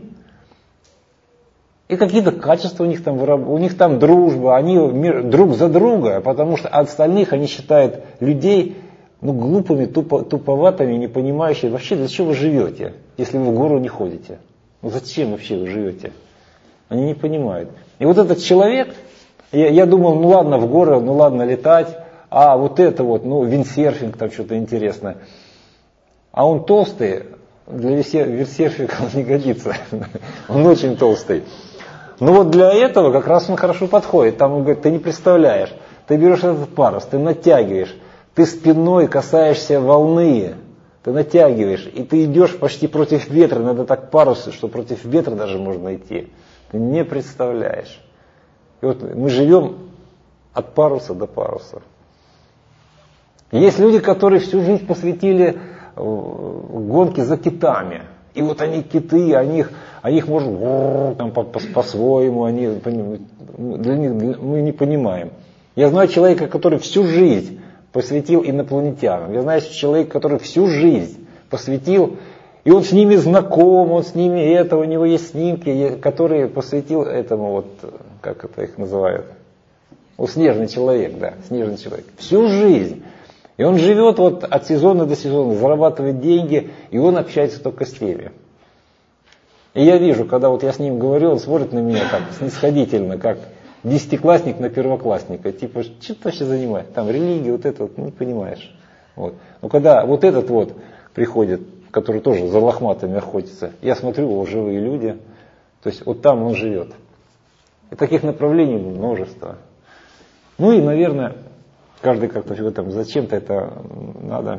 и какие-то качества у них там, у них там дружба, они друг за друга, потому что остальных они считают людей ну, глупыми, тупо, туповатыми, не понимающими. Вообще, для чего вы живете, если вы в гору не ходите? Ну зачем вообще вы живете? Они не понимают. И вот этот человек, я, я думал, ну ладно, в горы, ну ладно, летать, а вот это вот, ну виндсерфинг, там что-то интересное. А он толстый, для виндсерфинга он не годится, он очень толстый. Но вот для этого как раз он хорошо подходит. Там он говорит, ты не представляешь, ты берешь этот парус, ты натягиваешь, ты спиной касаешься волны, ты натягиваешь, и ты идешь почти против ветра, надо так парус, что против ветра даже можно идти. Ты не представляешь. И вот мы живем от паруса до паруса. Есть люди, которые всю жизнь посвятили гонке за китами. И вот они киты, они их, они их можно там, по, по, по-своему, они, для них, для, мы не понимаем. Я знаю человека, который всю жизнь посвятил инопланетянам. Я знаю человека, который всю жизнь посвятил, и он с ними знаком, он с ними это, у него есть снимки, которые посвятил этому, вот, как это их называют, у снежный человек, да, снежный человек. Всю жизнь. И он живет вот от сезона до сезона, зарабатывает деньги, и он общается только с теми. И я вижу, когда вот я с ним говорю, он смотрит на меня так снисходительно, как десятиклассник на первоклассника. Типа, что ты вообще занимаешь? Там религия, вот это вот, не понимаешь. Вот. Но когда вот этот вот приходит, который тоже за лохматами охотится, я смотрю, о, живые люди, то есть вот там он живет. И таких направлений множество. Ну и, наверное, каждый как-то в этом, зачем-то это надо.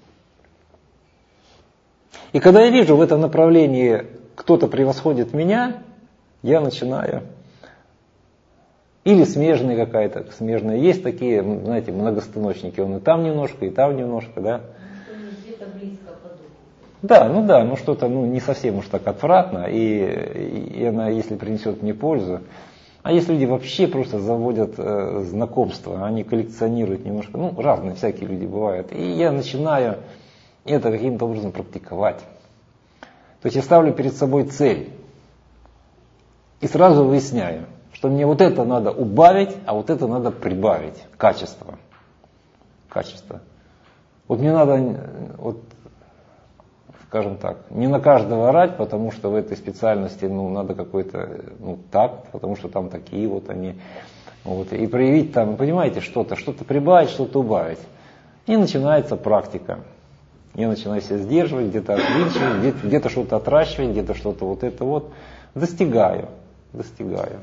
И когда я вижу в этом направлении, кто-то превосходит меня, я начинаю. Или смежная какая-то, смежная. Есть такие, знаете, многостаночники, он и там немножко, и там немножко, да. Где-то близко по духу. Да, ну да, ну что-то ну, не совсем уж так отвратно, и, и она, если принесет мне пользу. А есть люди вообще просто заводят э, знакомства, они коллекционируют немножко, ну разные всякие люди бывают. И я начинаю это каким-то образом практиковать. То есть я ставлю перед собой цель и сразу выясняю, что мне вот это надо убавить, а вот это надо прибавить. Качество. Качество. Вот мне надо, вот, скажем так, не на каждого орать, потому что в этой специальности ну, надо какой-то ну, такт, потому что там такие вот они. Вот, и проявить там, понимаете, что-то, что-то прибавить, что-то убавить. И начинается практика. Я начинаю себя сдерживать, где-то отвинчивать, где-то, где-то что-то отращивать, где-то что-то вот это вот. Достигаю, достигаю.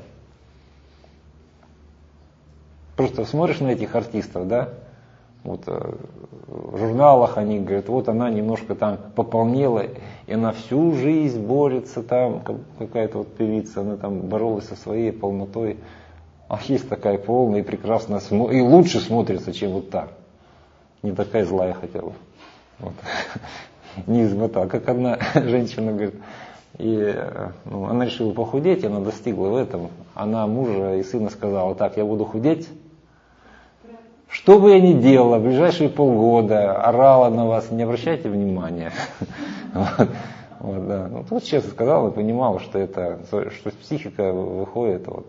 Просто смотришь на этих артистов, да, вот в журналах они говорят, вот она немножко там пополнела, и она всю жизнь борется там, какая-то вот певица, она там боролась со своей полнотой, а есть такая полная и прекрасная, и лучше смотрится, чем вот та, не такая злая хотя бы, вот. Не измотала, как одна женщина говорит, и ну, она решила похудеть, она достигла в этом, она мужа и сына сказала, так, я буду худеть, что бы я ни делала, в ближайшие полгода орала на вас, не обращайте внимания. Вот. Вот, да. Ну, тут честно сказал и понимал, что это, что психика выходит вот,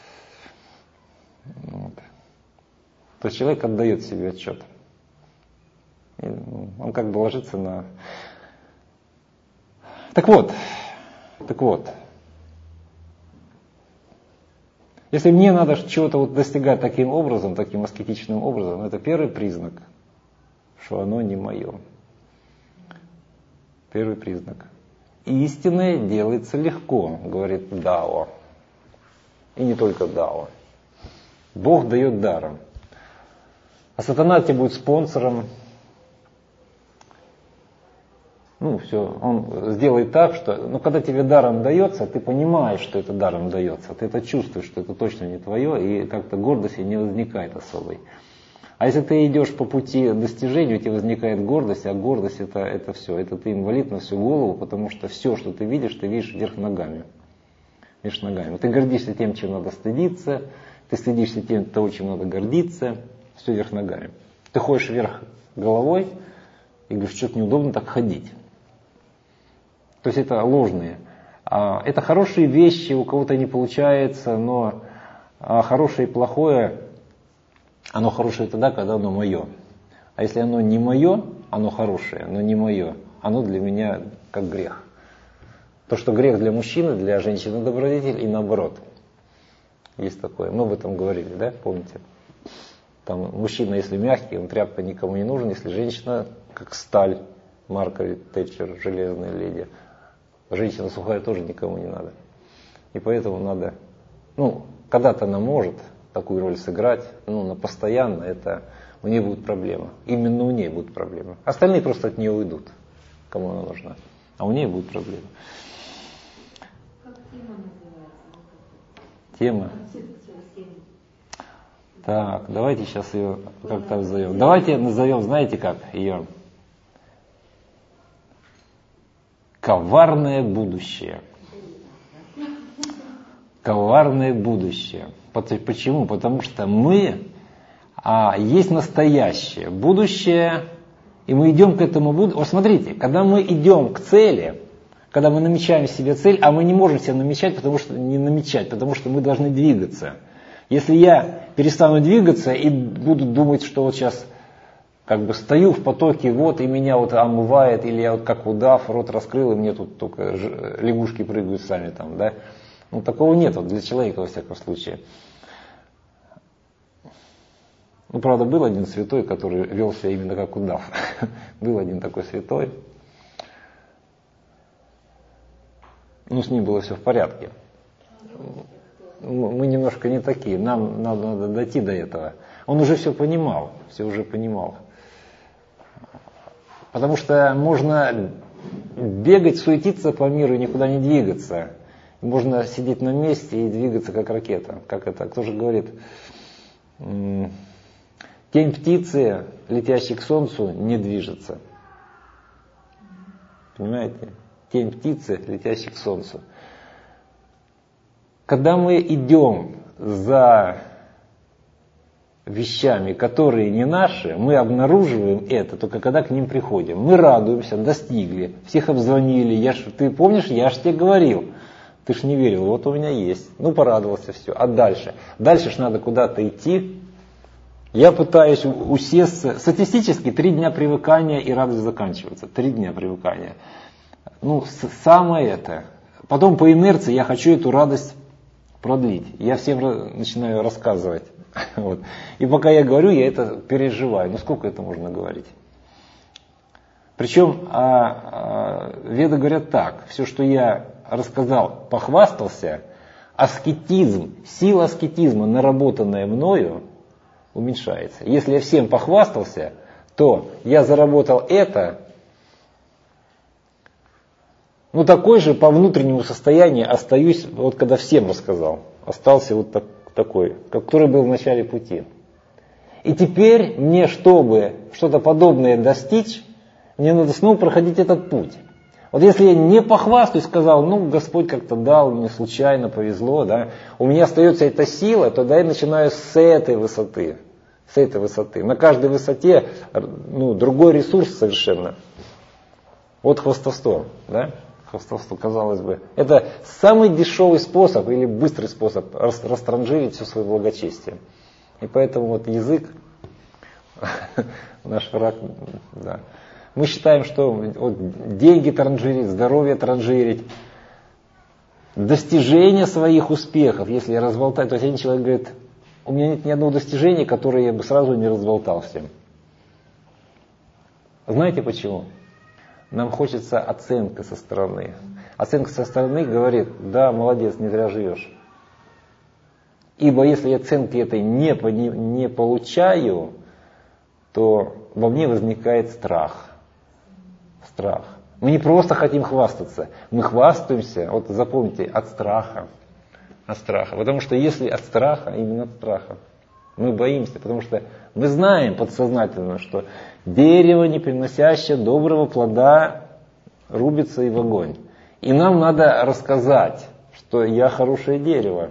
вот. То есть человек отдает себе отчет. И, ну, он как бы ложится на... Так вот, так вот. Если мне надо чего-то вот достигать таким образом, таким аскетичным образом, это первый признак, что оно не мое. Первый признак. Истинное делается легко, говорит Дао. И не только Дао. Бог дает даром. А сатана тебе будет спонсором. Ну, все, он сделает так, что, ну, когда тебе даром дается, ты понимаешь, что это даром дается, ты это чувствуешь, что это точно не твое, и как-то гордости не возникает особой. А если ты идешь по пути достижения, у тебя возникает гордость, а гордость это, это все, это ты инвалид на всю голову, потому что все, что ты видишь, ты видишь вверх ногами. Вверх ногами. Ты гордишься тем, чем надо стыдиться, ты стыдишься тем, того, чем надо гордиться, все вверх ногами. Ты ходишь вверх головой и говоришь, что-то неудобно так ходить. То есть это ложные. Это хорошие вещи, у кого-то не получается, но хорошее и плохое, оно хорошее тогда, когда оно мое. А если оно не мое, оно хорошее, но не мое, оно для меня как грех. То, что грех для мужчины, для женщины добродетель и наоборот. Есть такое. Мы об этом говорили, да, помните? Там мужчина, если мягкий, он тряпка никому не нужен, если женщина, как сталь, Маргарет Тэтчер, железная леди. Женщина сухая тоже никому не надо. И поэтому надо, ну, когда-то она может такую роль сыграть, ну, но постоянно это, у нее будут проблемы. Именно у нее будут проблемы. Остальные просто от нее уйдут, кому она нужна. А у нее будут проблемы. Как тема называется? Тема? Так, давайте сейчас ее как-то назовем. Давайте назовем, знаете как ее? Коварное будущее. Коварное будущее. Почему? Потому что мы, а есть настоящее, будущее, и мы идем к этому будущему. Вот смотрите, когда мы идем к цели, когда мы намечаем себе цель, а мы не можем себе намечать, потому что не намечать, потому что мы должны двигаться. Если я перестану двигаться и буду думать, что вот сейчас как бы стою в потоке, вот, и меня вот омывает, или я вот как удав, рот раскрыл, и мне тут только лягушки прыгают сами там, да. Ну, такого нет вот, для человека, во всяком случае. Ну, правда, был один святой, который вел себя именно как удав. Был один такой святой. Ну, с ним было все в порядке. Мы немножко не такие, нам надо, надо дойти до этого. Он уже все понимал, все уже понимал. Потому что можно бегать, суетиться по миру и никуда не двигаться. Можно сидеть на месте и двигаться как ракета. Как это? Кто же говорит? Тень птицы, летящей к солнцу, не движется. Понимаете? Тень птицы, летящей к солнцу. Когда мы идем за вещами, которые не наши, мы обнаруживаем это только когда к ним приходим. Мы радуемся, достигли, всех обзвонили. Я ж, ты помнишь, я же тебе говорил. Ты ж не верил, вот у меня есть. Ну, порадовался, все. А дальше? Дальше ж надо куда-то идти. Я пытаюсь усесться. Статистически три дня привыкания и радость заканчивается. Три дня привыкания. Ну, самое это. Потом по инерции я хочу эту радость продлить. Я всем начинаю рассказывать. Вот. И пока я говорю, я это переживаю. Ну, сколько это можно говорить? Причем а, а, веды говорят так. Все, что я рассказал, похвастался, аскетизм, сила аскетизма, наработанная мною, уменьшается. Если я всем похвастался, то я заработал это, ну такой же по внутреннему состоянию остаюсь, вот когда всем рассказал, остался вот так, такой, который был в начале пути. И теперь мне, чтобы что-то подобное достичь, мне надо снова проходить этот путь. Вот если я не похвастаюсь, сказал, ну Господь как-то дал, мне случайно повезло, да, у меня остается эта сила, тогда я начинаю с этой высоты, с этой высоты. На каждой высоте ну, другой ресурс совершенно. Вот хвастовство, да. Хвастовство, казалось бы. Это самый дешевый способ или быстрый способ растранжирить все свое благочестие. И поэтому вот язык, наш враг, да. Мы считаем, что вот деньги транжирить, здоровье транжирить, достижение своих успехов, если я разболтаю, то есть один человек говорит, у меня нет ни одного достижения, которое я бы сразу не разболтал всем. Знаете почему? Нам хочется оценка со стороны. Оценка со стороны говорит, да, молодец, не зря живешь. Ибо если я оценки этой не, не получаю, то во мне возникает страх. Страх. Мы не просто хотим хвастаться, мы хвастаемся, вот запомните, от страха. От страха. Потому что если от страха, именно от страха, мы боимся, потому что мы знаем подсознательно, что дерево, не приносящее доброго плода, рубится и в огонь. И нам надо рассказать, что я хорошее дерево.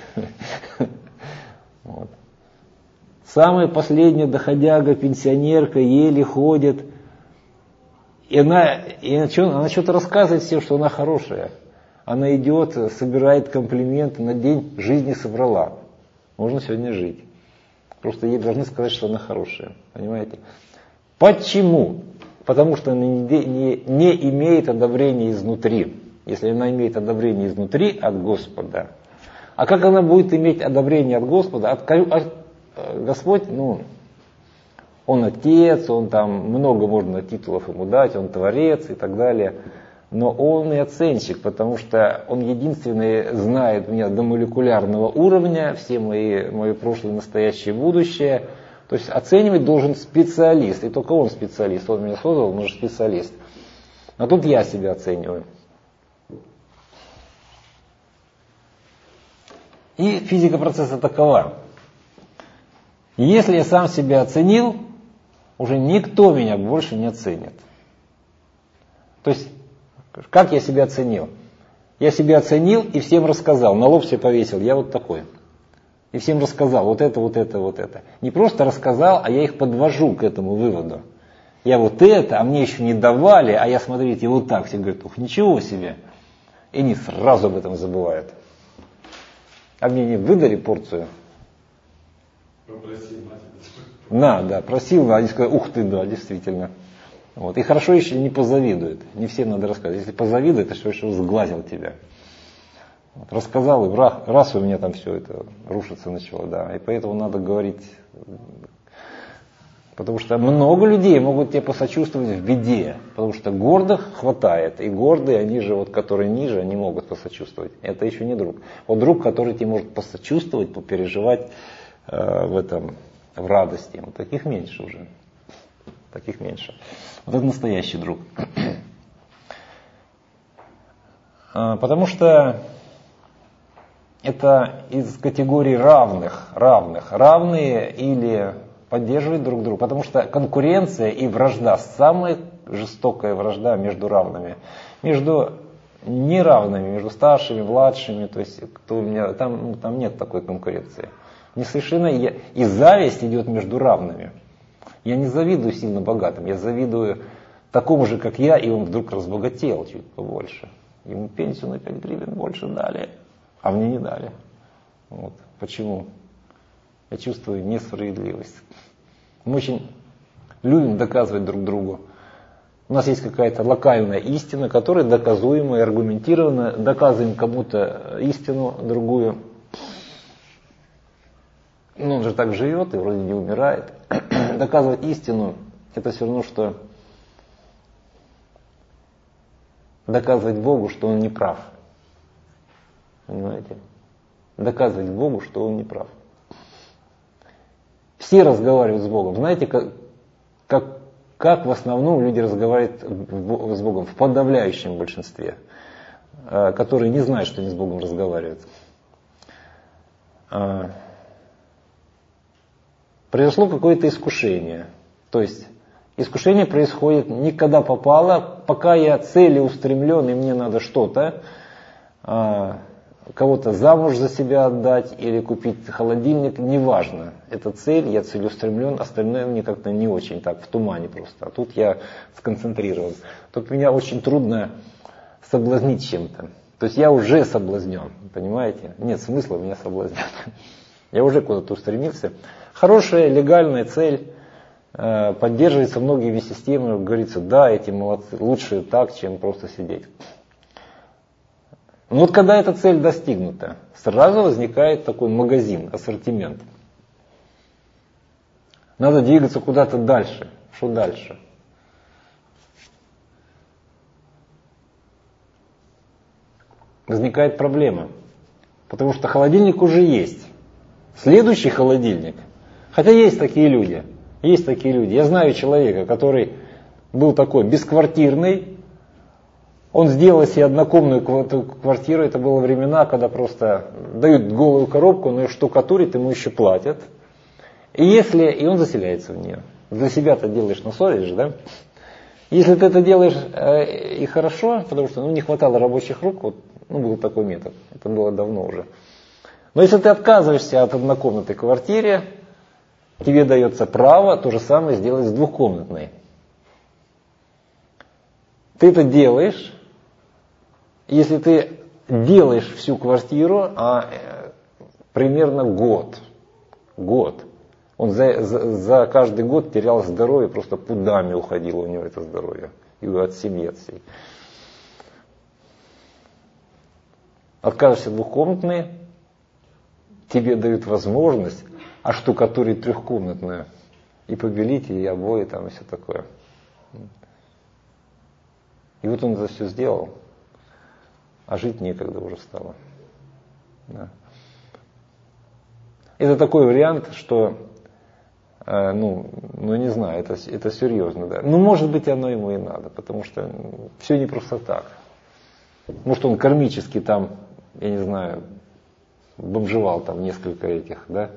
Вот. Самая последняя доходяга, пенсионерка, еле ходит. И она, и она, она что-то рассказывает всем, что она хорошая. Она идет, собирает комплименты, на день жизни собрала. Можно сегодня жить. Просто ей должны сказать, что она хорошая. Понимаете? Почему? Потому что она не, не, не имеет одобрения изнутри. Если она имеет одобрение изнутри от Господа. А как она будет иметь одобрение от Господа? От, от, Господь, ну, Он Отец, Он там много можно титулов Ему дать, Он Творец и так далее. Но Он и оценщик, потому что Он единственный знает меня до молекулярного уровня, все мои, мои прошлое, настоящее, будущее. То есть оценивать должен специалист, и только Он специалист. Он меня создал, он же специалист. А тут я себя оцениваю. И физика процесса такова. Если я сам себя оценил, уже никто меня больше не оценит. То есть, как я себя оценил? Я себя оценил и всем рассказал, на лоб себе повесил, я вот такой. И всем рассказал, вот это, вот это, вот это. Не просто рассказал, а я их подвожу к этому выводу. Я вот это, а мне еще не давали, а я, смотрите, вот так. Все говорят, ух, ничего себе. И они сразу об этом забывают. А мне не выдали порцию. Попросил, на, да, просил, они сказали, ух ты, да, действительно. Вот. И хорошо еще не позавидуют. Не всем надо рассказывать. Если позавидует, это что сглазил тебя. Вот. Рассказал, и раз у меня там все это рушиться начало, да. И поэтому надо говорить. Потому что много людей могут тебе посочувствовать в беде. Потому что гордых хватает. И гордые, они же, вот, которые ниже, они могут посочувствовать. Это еще не друг. Вот друг, который тебе может посочувствовать, попереживать э, в этом, в радости. Вот таких меньше уже. Таких меньше. Вот это настоящий друг. Потому что это из категории равных, равных, равные или поддерживают друг друга. Потому что конкуренция и вражда, самая жестокая вражда между равными, между неравными, между старшими, младшими, то есть кто у меня, там, там нет такой конкуренции. Не совершенно, и зависть идет между равными. Я не завидую сильно богатым, я завидую такому же, как я, и он вдруг разбогател чуть побольше. Ему пенсию на пять гривен больше дали, а мне не дали. Вот. Почему? Я чувствую несправедливость. Мы очень любим доказывать друг другу. У нас есть какая-то локальная истина, которая доказуема и аргументирована. Доказываем кому-то истину другую. Ну, он же так живет и вроде не умирает. Доказывать истину — это все равно, что доказывать Богу, что Он не прав. Понимаете? Доказывать Богу, что Он не прав. Все разговаривают с Богом. Знаете, как, как, как в основном люди разговаривают с Богом? В подавляющем большинстве. Которые не знают, что они с Богом разговаривают. Произошло какое-то искушение. То есть искушение происходит не когда попало, пока я целеустремлен и мне надо что-то, кого-то замуж за себя отдать или купить холодильник, неважно. Это цель, я целеустремлен, остальное мне как-то не очень так, в тумане просто. А тут я сконцентрирован. Тут меня очень трудно соблазнить чем-то. То есть я уже соблазнен, понимаете? Нет смысла меня соблазнять. Я уже куда-то устремился. Хорошая, легальная цель, э, поддерживается многими системами, говорится, да, эти молодцы, лучше так, чем просто сидеть. Но вот когда эта цель достигнута, сразу возникает такой магазин, ассортимент. Надо двигаться куда-то дальше. Что дальше? Возникает проблема. Потому что холодильник уже есть. Следующий холодильник. Хотя есть такие люди. Есть такие люди. Я знаю человека, который был такой бесквартирный. Он сделал себе однокомнатную квартиру. Это было времена, когда просто дают голую коробку, но ее штукатурит, ему еще платят. И если и он заселяется в нее. Для себя-то делаешь на совесть же, да? Если ты это делаешь э, и хорошо, потому что ну, не хватало рабочих рук, вот, ну, был такой метод. Это было давно уже. Но если ты отказываешься от однокомнатной квартиры, тебе дается право то же самое сделать с двухкомнатной. Ты это делаешь, если ты делаешь всю квартиру, а э, примерно год, год, он за, за, за каждый год терял здоровье, просто пудами уходило у него это здоровье, и от семьи от всей. Откажешься двухкомнатной, тебе дают возможность оштукатурить трехкомнатную, и побелить, и обои там, и все такое. И вот он это все сделал, а жить некогда уже стало. Да. Это такой вариант, что, э, ну, ну, не знаю, это, это серьезно, да. Ну, может быть, оно ему и надо, потому что все не просто так. Может, он кармически там, я не знаю, бомжевал там несколько этих, да.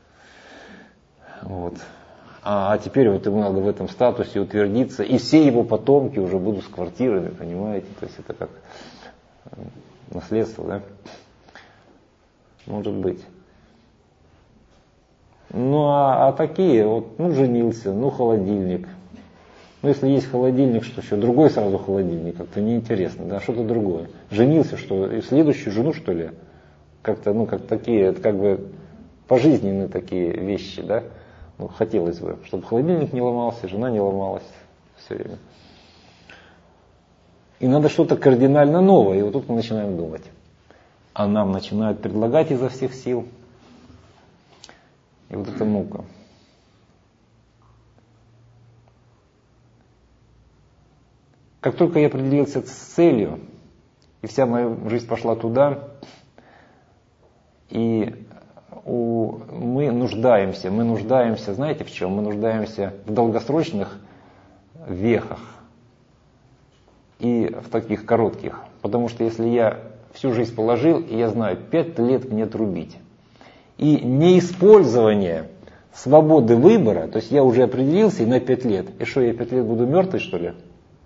Вот. А, а теперь вот ему надо в этом статусе утвердиться, и все его потомки уже будут с квартирами, понимаете? То есть это как наследство, да? Может быть. Ну а, а такие, вот, ну женился, ну холодильник. Ну если есть холодильник, что еще? Другой сразу холодильник, как-то неинтересно, да, что-то другое. Женился, что, и следующую жену, что ли? Как-то, ну как такие, это как бы пожизненные такие вещи, да? Ну, хотелось бы, чтобы холодильник не ломался, жена не ломалась все время. И надо что-то кардинально новое. И вот тут мы начинаем думать. А нам начинают предлагать изо всех сил. И вот эта мука. Как только я определился с целью, и вся моя жизнь пошла туда, и у, мы нуждаемся, мы нуждаемся, знаете в чем? Мы нуждаемся в долгосрочных вехах и в таких коротких. Потому что если я всю жизнь положил, и я знаю, пять лет мне трубить, и неиспользование свободы выбора, то есть я уже определился и на пять лет, и что, я пять лет буду мертвый, что ли?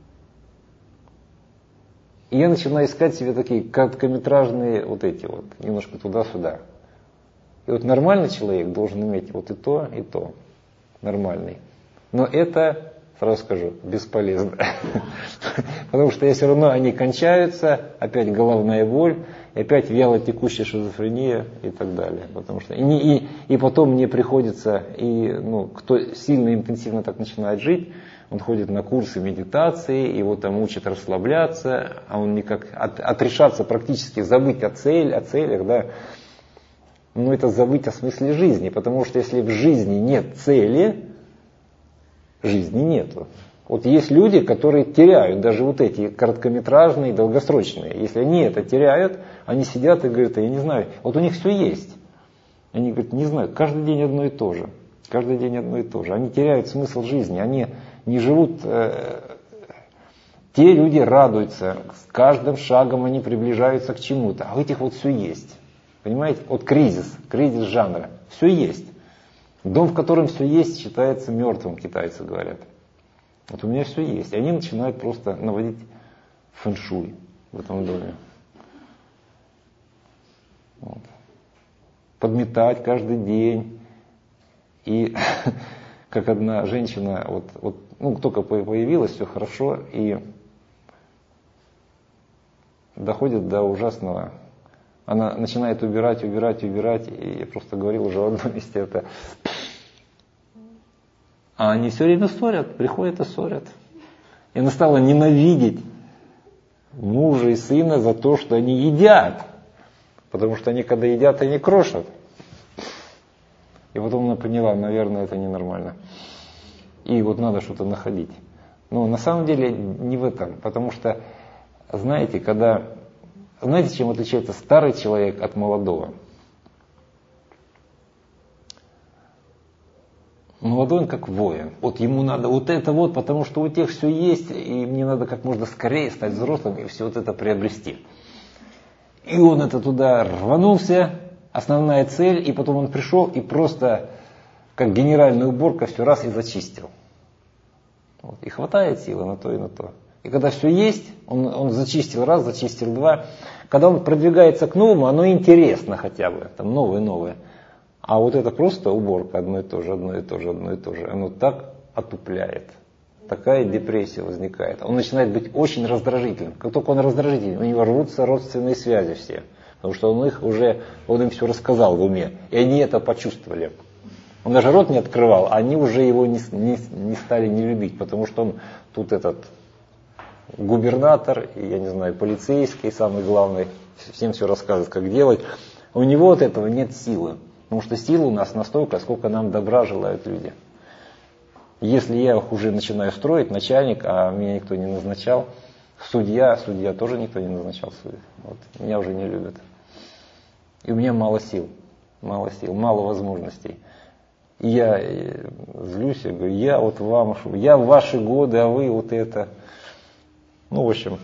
И я начинаю искать себе такие короткометражные вот эти вот, немножко туда-сюда. И вот нормальный человек должен иметь вот и то, и то. Нормальный. Но это, сразу скажу, бесполезно. Потому что все равно они кончаются, опять головная боль, и опять вялотекущая шизофрения и так далее. Потому что и, и, и потом мне приходится, и, ну, кто сильно интенсивно так начинает жить, он ходит на курсы медитации, его там учат расслабляться, а он никак от, отрешаться практически, забыть о цели, о целях, да. Но это забыть о смысле жизни, потому что если в жизни нет цели, жизни нету. Вот есть люди, которые теряют даже вот эти короткометражные, долгосрочные. Если они это теряют, они сидят и говорят, я не знаю, вот у них все есть. Они говорят, не знаю, каждый день одно и то же. Каждый день одно и то же. Они теряют смысл жизни, они не живут... Э, те люди радуются, с каждым шагом они приближаются к чему-то, а у этих вот все есть. Понимаете? Вот кризис, кризис жанра. Все есть. Дом, в котором все есть, считается мертвым, китайцы говорят. Вот у меня все есть. И они начинают просто наводить фэншуй в этом доме. Вот. Подметать каждый день. И как одна женщина, вот, вот, ну, только появилась, все хорошо, и доходит до ужасного. Она начинает убирать, убирать, убирать, и я просто говорил уже в одном месте это. А они все время ссорят, приходят и ссорят. И она стала ненавидеть мужа и сына за то, что они едят. Потому что они, когда едят, они крошат. И потом она поняла, наверное, это ненормально. И вот надо что-то находить. Но на самом деле не в этом. Потому что, знаете, когда... Знаете, чем отличается старый человек от молодого? Молодой он как воин. Вот ему надо вот это вот, потому что у тех все есть, и мне надо как можно скорее стать взрослым и все вот это приобрести. И он это туда рванулся, основная цель, и потом он пришел и просто как генеральная уборка все раз и зачистил. Вот. И хватает силы на то и на то. И когда все есть, он, он зачистил раз, зачистил два. Когда он продвигается к новому, оно интересно хотя бы, там новое-новое. А вот это просто уборка, одно и то же, одно и то же, одно и то же. Оно так отупляет. Такая депрессия возникает. Он начинает быть очень раздражительным. Как только он раздражительный, у него рвутся родственные связи все. Потому что он их уже, он им все рассказал в уме. И они это почувствовали. Он даже рот не открывал, а они уже его не, не, не стали не любить. Потому что он тут этот губернатор, и, я не знаю, полицейский, самый главный, всем все рассказывает, как делать. У него от этого нет силы. Потому что силы у нас настолько, сколько нам добра желают люди. Если я их уже начинаю строить, начальник, а меня никто не назначал, судья, судья тоже никто не назначал судья. Вот, меня уже не любят. И у меня мало сил, мало сил, мало возможностей. И я злюсь, я говорю, я вот вам, я в ваши годы, а вы вот это. Ну, в общем,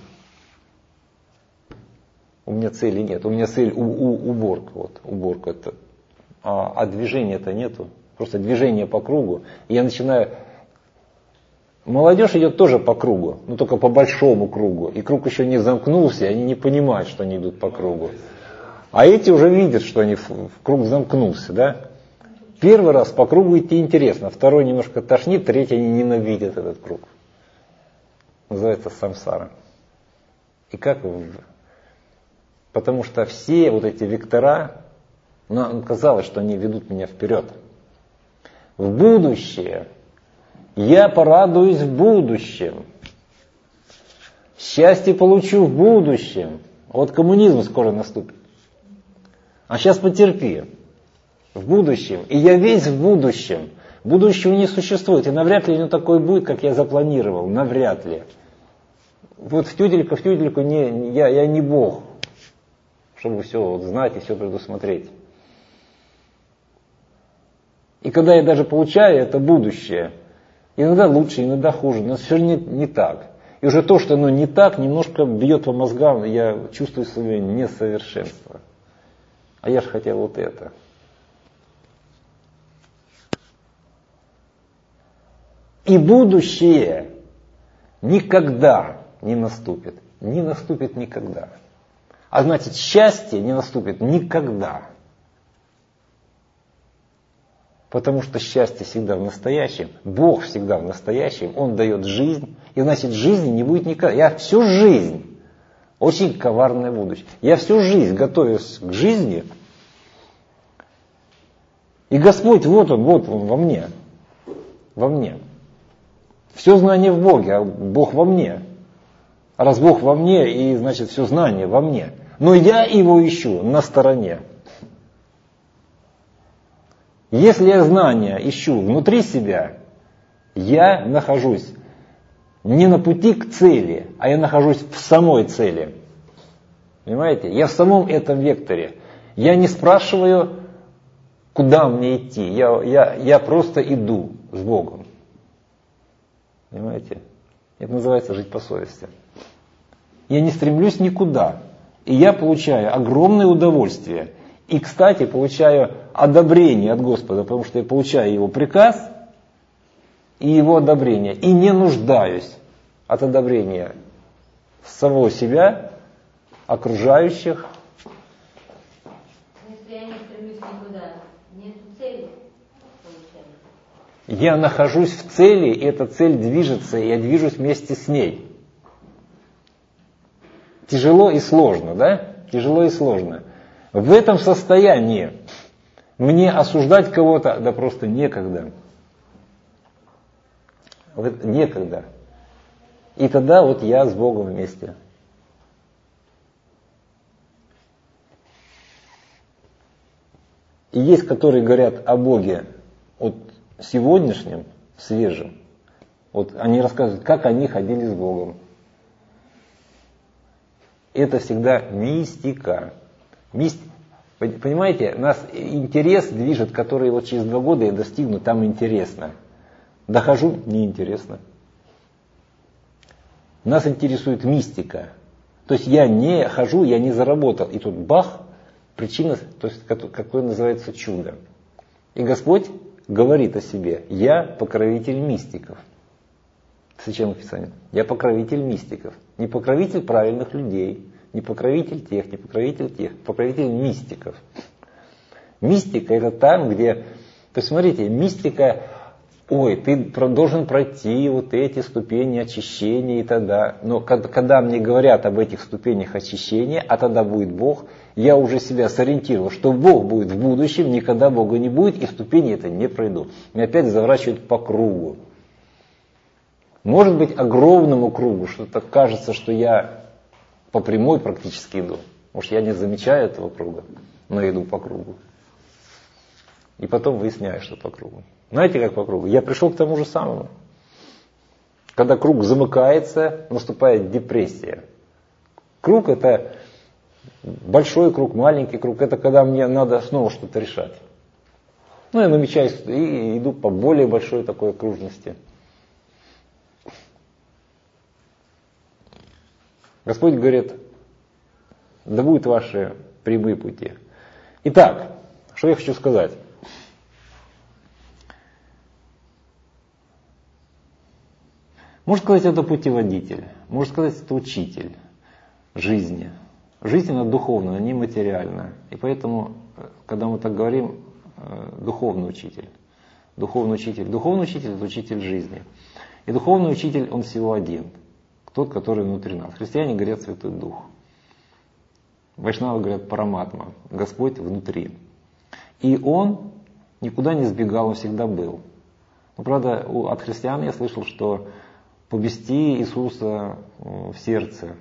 у меня цели нет. У меня цель у, у, уборка. Вот, уборка это. А, а движения-то нету. Просто движение по кругу. И я начинаю... Молодежь идет тоже по кругу, но только по большому кругу. И круг еще не замкнулся, и они не понимают, что они идут по кругу. А эти уже видят, что они в, в круг замкнулся, да? Первый раз по кругу идти интересно, второй немножко тошнит, третий они ненавидят этот круг. Называется самсара. И как... Потому что все вот эти вектора, нам казалось, что они ведут меня вперед. В будущее. Я порадуюсь в будущем. Счастье получу в будущем. Вот коммунизм скоро наступит. А сейчас потерпи. В будущем. И я весь в будущем. Будущего не существует. И навряд ли оно такое будет, как я запланировал. Навряд ли. Вот в тюдельку, в тюдельку не, я, я не Бог. Чтобы все вот знать и все предусмотреть. И когда я даже получаю это будущее, иногда лучше, иногда хуже, но все не, не так. И уже то, что оно не так, немножко бьет по мозгам, и я чувствую свое несовершенство. А я же хотел вот это. И будущее никогда не наступит. Не наступит никогда. А значит, счастье не наступит никогда. Потому что счастье всегда в настоящем, Бог всегда в настоящем, Он дает жизнь, и значит жизни не будет никогда. Я всю жизнь, очень коварное будущее, я всю жизнь готовюсь к жизни, и Господь вот Он, вот Он во мне, во мне. Все знание в Боге, а Бог во мне. А раз Бог во мне, и значит все знание во мне. Но я Его ищу на стороне. Если я знания ищу внутри себя, я нахожусь не на пути к цели, а я нахожусь в самой цели. Понимаете? Я в самом этом векторе. Я не спрашиваю, куда мне идти. Я, я, я просто иду с Богом. Понимаете? Это называется жить по совести. Я не стремлюсь никуда. И я получаю огромное удовольствие. И, кстати, получаю одобрение от Господа, потому что я получаю Его приказ и Его одобрение. И не нуждаюсь от одобрения самого себя, окружающих. Если я не стремлюсь никуда, нет цели, получается. Я нахожусь в цели, и эта цель движется, и я движусь вместе с ней. тяжело и сложно, да? Тяжело и сложно. В этом состоянии мне осуждать кого-то, да просто некогда. Вот некогда. И тогда вот я с Богом вместе. И есть, которые говорят о Боге вот сегодняшнем, свежем. Вот они рассказывают, как они ходили с Богом. Это всегда мистика. Мист... Понимаете, нас интерес движет, который вот через два года я достигну, там интересно. Дохожу, неинтересно. Нас интересует мистика. То есть я не хожу, я не заработал. И тут бах, причина, то есть какое называется чудо. И Господь говорит о себе: я покровитель мистиков. Священное Писание. Я покровитель мистиков. Не покровитель правильных людей, не покровитель тех, не покровитель тех, покровитель мистиков. Мистика это там, где... То есть смотрите, мистика... Ой, ты должен пройти вот эти ступени очищения и тогда. Но когда мне говорят об этих ступенях очищения, а тогда будет Бог, я уже себя сориентировал, что Бог будет в будущем, никогда Бога не будет, и ступени это не пройду. Меня опять заворачивают по кругу. Может быть, огромному кругу, что-то кажется, что я по прямой практически иду. Может, я не замечаю этого круга, но иду по кругу. И потом выясняю, что по кругу. Знаете, как по кругу? Я пришел к тому же самому. Когда круг замыкается, наступает депрессия. Круг это большой круг, маленький круг. Это когда мне надо снова что-то решать. Ну, я намечаюсь и иду по более большой такой окружности. Господь говорит: да будут ваши прямые пути. Итак, что я хочу сказать. Можно сказать, это путеводитель, можно сказать, это учитель жизни. Жизнь она духовная, не материальная. И поэтому, когда мы так говорим, духовный учитель. Духовный учитель. Духовный учитель – это учитель жизни. И духовный учитель, он всего один. Тот, который внутри нас. Христиане говорят Святой Дух. Вайшнавы говорят Параматма. Господь внутри. И он никуда не сбегал, он всегда был. Но, правда, от христиан я слышал, что повести Иисуса в сердце.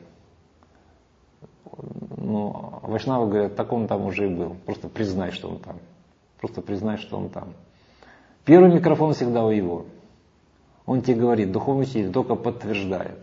Ну, вайшнавы говорят, так он там уже и был. Просто признай, что он там. Просто признай, что он там. Первый микрофон всегда у его. Он тебе говорит, духовный учитель только подтверждает.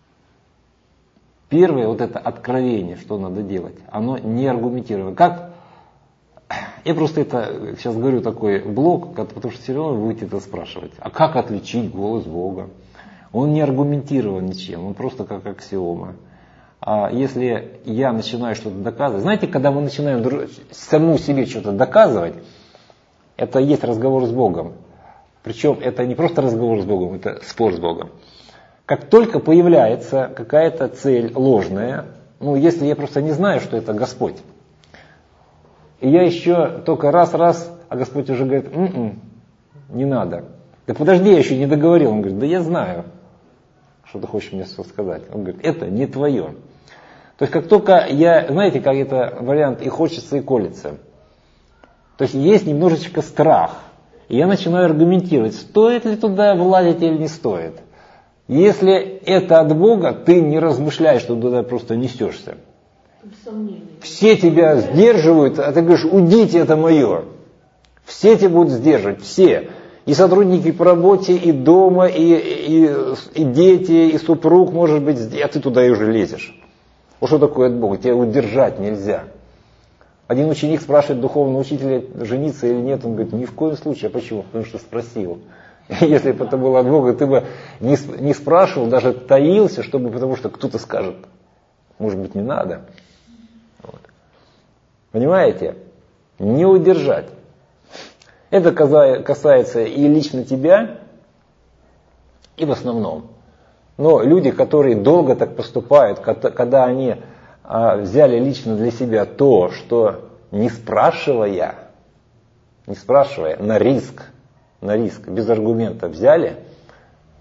Первое вот это откровение, что надо делать, оно не аргументировано. Как? Я просто это сейчас говорю такой блок, потому что все равно вы будете это спрашивать. А как отличить голос Бога? Он не аргументирован ничем, он просто как аксиома. А если я начинаю что-то доказывать, знаете, когда мы начинаем саму себе что-то доказывать, это есть разговор с Богом. Причем это не просто разговор с Богом, это спор с Богом. Как только появляется какая-то цель ложная, ну если я просто не знаю, что это Господь, и я еще только раз-раз, а Господь уже говорит, м-м, не надо. Да подожди, я еще не договорил. Он говорит, да я знаю, что ты хочешь мне сказать. Он говорит, это не твое. То есть как только я, знаете, как это вариант и хочется, и колется. То есть есть немножечко страх. И я начинаю аргументировать, стоит ли туда влазить или не стоит. Если это от Бога, ты не размышляешь, что туда просто несешься. Все тебя сдерживают, а ты говоришь, уйдите, это мое. Все тебя будут сдерживать, все. И сотрудники по работе, и дома, и, и, и дети, и супруг, может быть, а ты туда и уже лезешь. Вот что такое от Бога? Тебя удержать нельзя. Один ученик спрашивает духовного учителя, жениться или нет, он говорит, ни в коем случае. А почему? Потому что спросил. Если бы это было от Бога, ты бы не, не спрашивал, даже таился, чтобы, потому что кто-то скажет, может быть, не надо. Вот. Понимаете? Не удержать. Это касается и лично тебя, и в основном. Но люди, которые долго так поступают, когда они взяли лично для себя то, что не спрашивая, не спрашивая, на риск, на риск, без аргумента взяли,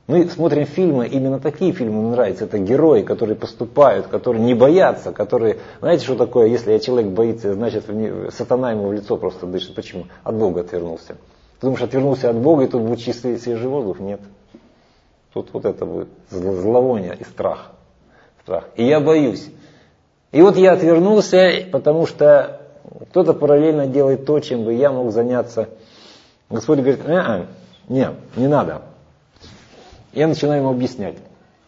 Мы смотрим фильмы, именно такие фильмы нам нравятся. Это герои, которые поступают, которые не боятся, которые... Знаете, что такое, если человек боится, значит, сатана ему в лицо просто дышит. Почему? От Бога отвернулся. Ты думаешь, отвернулся от Бога, и тут будет чистый свежий воздух? Нет. Тут вот это будет зловоние и страх. страх. И я боюсь. И вот я отвернулся, потому что кто-то параллельно делает то, чем бы я мог заняться. Господь говорит, не, не, не надо. Я начинаю ему объяснять.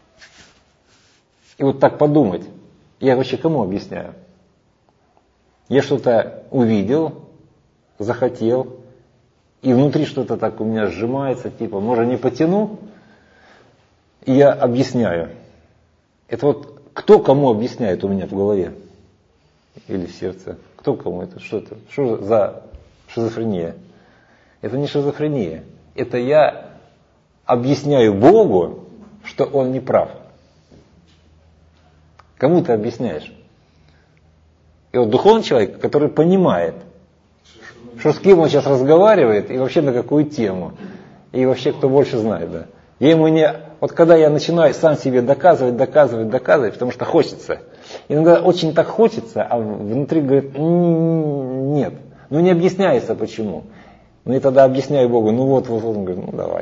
И вот так подумать, я вообще кому объясняю? Я что-то увидел, захотел, и внутри что-то так у меня сжимается, типа, может, не потяну? И я объясняю. Это вот кто кому объясняет у меня в голове? Или в сердце? Кто кому это? Что это? Что за шизофрения? Это не шизофрения. Это я объясняю Богу, что Он не прав. Кому ты объясняешь? И вот духовный человек, который понимает, что с кем он сейчас разговаривает, и вообще на какую тему. И вообще кто больше знает, да. Я ему не... Вот когда я начинаю сам себе доказывать, доказывать, доказывать, потому что хочется. Иногда очень так хочется, а внутри говорит, нет. Ну не объясняется почему. Ну и тогда объясняю Богу, ну вот, вот, вот. Он говорит, ну давай.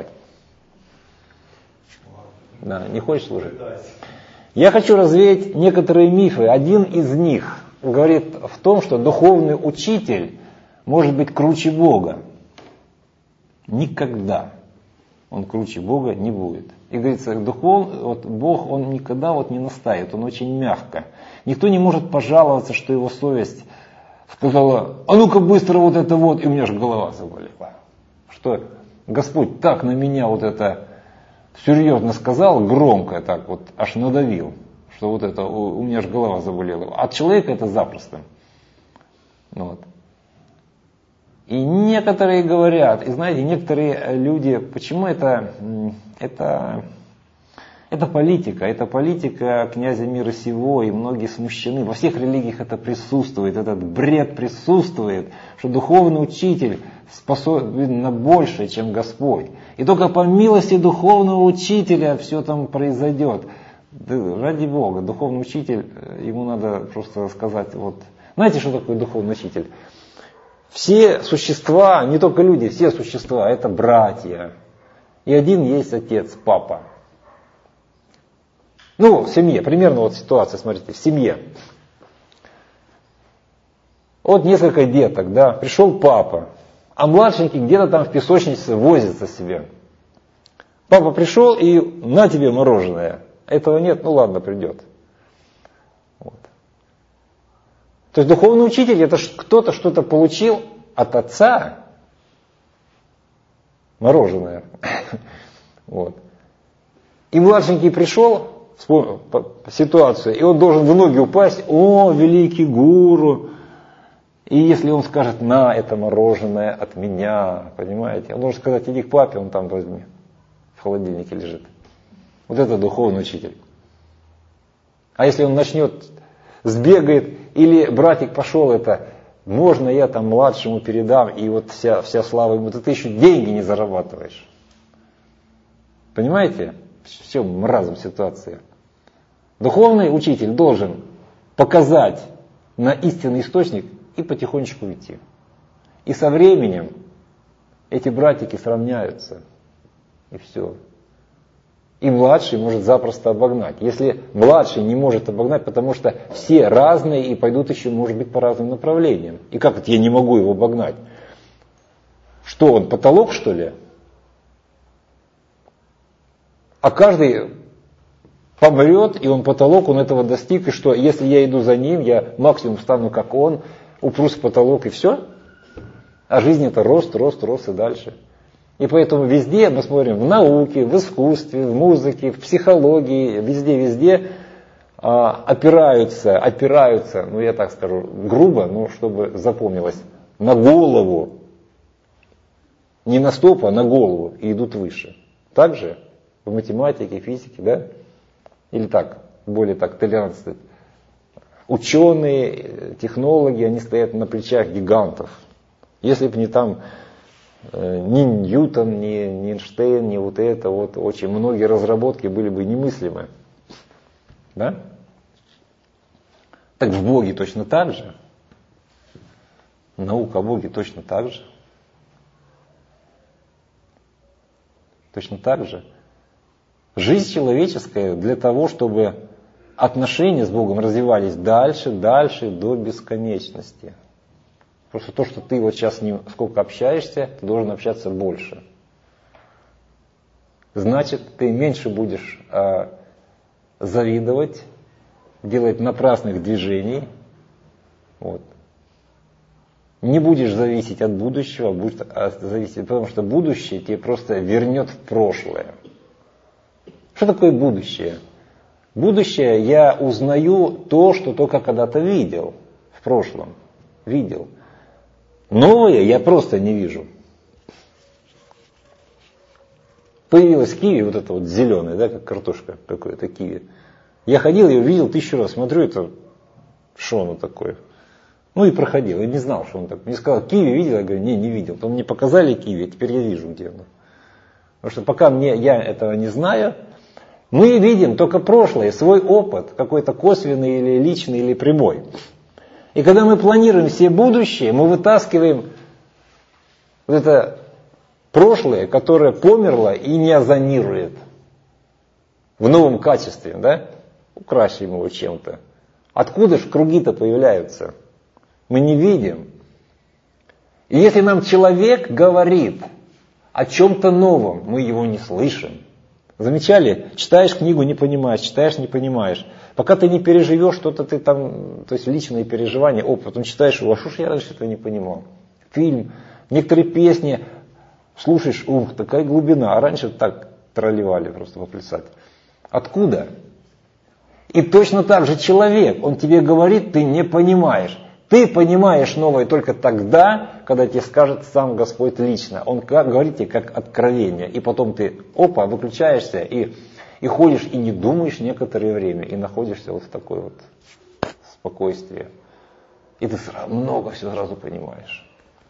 Да, не хочешь служить? Я хочу развеять некоторые мифы. Один из них говорит в том, что духовный учитель может быть круче Бога. Никогда он круче Бога не будет. И говорится, духов, вот Бог, он никогда вот не настаивает, он очень мягко. Никто не может пожаловаться, что его совесть сказала, а ну-ка быстро вот это вот, и у меня же голова заболела. Что Господь так на меня вот это серьезно сказал, громко так вот, аж надавил, что вот это, у, у меня же голова заболела. От человека это запросто. Вот. И некоторые говорят, и знаете, некоторые люди, почему это, это, это политика, это политика князя мира сего, и многие смущены. Во всех религиях это присутствует, этот бред присутствует, что духовный учитель способен на большее, чем Господь. И только по милости духовного учителя все там произойдет. Ради Бога, духовный учитель, ему надо просто сказать, вот, знаете, что такое духовный учитель? Все существа, не только люди, все существа, это братья. И один есть отец, папа. Ну, в семье, примерно вот ситуация, смотрите, в семье. Вот несколько деток, да, пришел папа, а младшенький где-то там в песочнице возится себе. Папа пришел и на тебе мороженое. Этого нет, ну ладно, придет. Вот. То есть духовный учитель, это кто-то что-то получил от отца, мороженое. Вот. И младшенький пришел, вспомнил ситуацию, и он должен в ноги упасть, о, великий гуру. И если он скажет, на, это мороженое от меня, понимаете, он должен сказать, иди к папе, он там возьми, в холодильнике лежит. Вот это духовный учитель. А если он начнет, сбегает, или братик пошел, это, можно я там младшему передам, и вот вся, вся слава ему, ты еще деньги не зарабатываешь. Понимаете? Все, разом ситуация. Духовный учитель должен показать на истинный источник и потихонечку уйти. И со временем эти братики сравняются. И все. И младший может запросто обогнать. Если младший не может обогнать, потому что все разные и пойдут еще, может быть, по разным направлениям. И как это я не могу его обогнать? Что он, потолок, что ли? А каждый помрет, и он потолок, он этого достиг, и что, если я иду за ним, я максимум стану как он, упрусь в потолок и все? А жизнь это рост, рост, рост и дальше. И поэтому везде мы смотрим в науке, в искусстве, в музыке, в психологии, везде-везде а, опираются, опираются, ну я так скажу, грубо, ну чтобы запомнилось, на голову. Не на стоп, а на голову, и идут выше. Так же в математике, физике, да? Или так, более так, толерантно. Ученые, технологи, они стоят на плечах гигантов. Если бы не там ни Ньютон, ни, ни Эйнштейн, ни вот это, вот очень многие разработки были бы немыслимы. Да? Так в Боге точно так же. Наука о Боге точно так же. Точно так же. Жизнь человеческая для того, чтобы отношения с Богом развивались дальше, дальше, до бесконечности. Просто то, что ты вот сейчас с ним сколько общаешься, ты должен общаться больше. Значит, ты меньше будешь а, завидовать, делать напрасных движений. Вот. Не будешь зависеть от будущего, будешь зависеть, потому что будущее тебе просто вернет в прошлое. Что такое будущее? Будущее я узнаю то, что только когда-то видел в прошлом. Видел. Новое я просто не вижу. Появилась киви, вот это вот зеленое, да, как картошка какое-то киви. Я ходил, я увидел тысячу раз, смотрю, это что оно такое? Ну и проходил, я не знал, что он такое. Мне сказал, киви видел? Я говорю, не, не видел. Потом мне показали киви, а теперь я вижу, где оно. Потому что пока мне, я этого не знаю, мы видим только прошлое, свой опыт, какой-то косвенный или личный, или прямой. И когда мы планируем все будущее, мы вытаскиваем вот это прошлое, которое померло и не озонирует в новом качестве, да? Украсим его чем-то. Откуда же круги-то появляются? Мы не видим. И если нам человек говорит о чем-то новом, мы его не слышим. Замечали? Читаешь книгу, не понимаешь, читаешь, не понимаешь. Пока ты не переживешь что-то, ты там, то есть личные переживания, опыт, потом читаешь его, а что ж я раньше этого не понимал? Фильм, некоторые песни, слушаешь, ух, такая глубина, а раньше так тролливали просто поплясать. Откуда? И точно так же человек, он тебе говорит, ты не понимаешь. Ты понимаешь новое только тогда, когда тебе скажет сам Господь лично. Он говорит тебе как откровение. И потом ты, опа, выключаешься и, и ходишь, и не думаешь некоторое время. И находишься вот в такой вот спокойствии. И ты сразу, много все сразу понимаешь.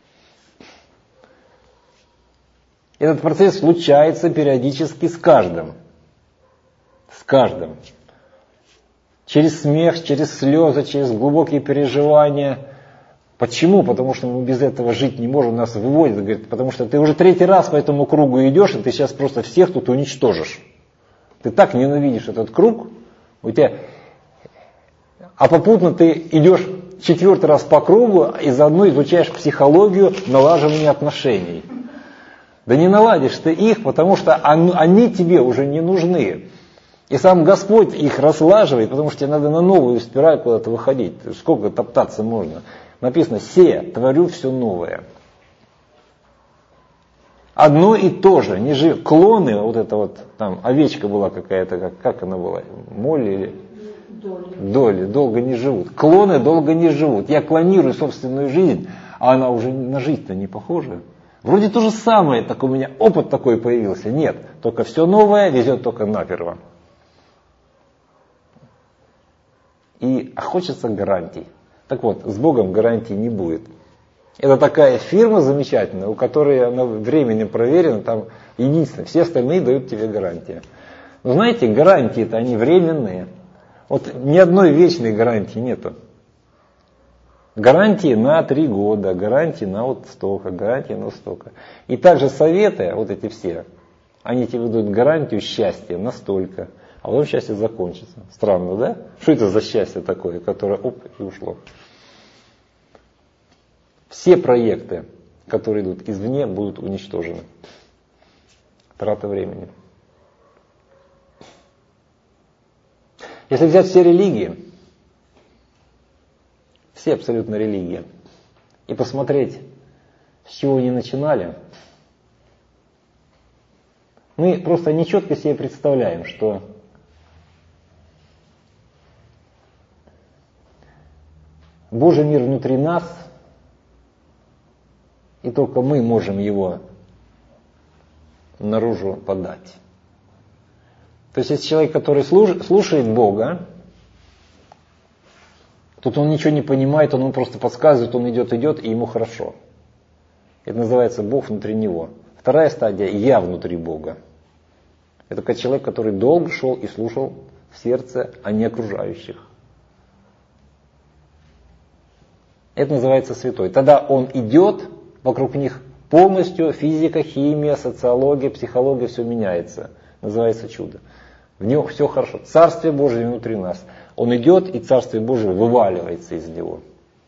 Этот процесс случается периодически с каждым. С каждым. Через смех, через слезы, через глубокие переживания. Почему? Потому что мы без этого жить не можем, нас выводят. Говорит, потому что ты уже третий раз по этому кругу идешь, и ты сейчас просто всех тут уничтожишь. Ты так ненавидишь этот круг, у тебя... а попутно ты идешь четвертый раз по кругу и заодно изучаешь психологию налаживания отношений. Да не наладишь ты их, потому что они тебе уже не нужны. И сам Господь их разлаживает, потому что тебе надо на новую спираль куда-то выходить. Сколько топтаться можно? Написано, се, творю все новое. Одно и то же. Не жив... Клоны, вот это вот, там, овечка была какая-то, как, как она была, Молли или... Доли. Доли, долго не живут. Клоны долго не живут. Я клонирую собственную жизнь, а она уже на жизнь-то не похожа. Вроде то же самое, так у меня опыт такой появился. Нет, только все новое везет только наперво. И хочется гарантий. Так вот, с Богом гарантий не будет. Это такая фирма замечательная, у которой она временем проверена, там единственное, все остальные дают тебе гарантии. Но знаете, гарантии-то они временные. Вот ни одной вечной гарантии нету. Гарантии на три года, гарантии на вот столько, гарантии на столько. И также советы, вот эти все, они тебе дают гарантию счастья на столько. А потом счастье закончится. Странно, да? Что это за счастье такое, которое оп, и ушло? Все проекты, которые идут извне, будут уничтожены. Трата времени. Если взять все религии, все абсолютно религии, и посмотреть, с чего они начинали, мы просто нечетко себе представляем, что Божий мир внутри нас, и только мы можем его наружу подать. То есть, если человек, который слушает Бога, тут он ничего не понимает, он ему просто подсказывает, он идет, идет, и ему хорошо. Это называется Бог внутри него. Вторая стадия – я внутри Бога. Это как человек, который долго шел и слушал в сердце, а не окружающих. Это называется святой. Тогда он идет, вокруг них полностью физика, химия, социология, психология, все меняется. Называется чудо. В нем все хорошо. Царствие Божие внутри нас. Он идет, и Царствие Божие вываливается из него.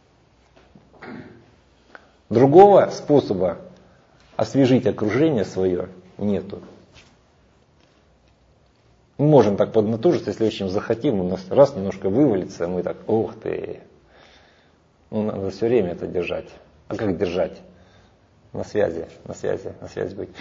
Другого способа освежить окружение свое нету. Мы можем так поднатужиться, если очень захотим, у нас раз немножко вывалится, мы так, ух ты. Ну, надо все время это держать. А как держать? На связи, на связи, на связи быть.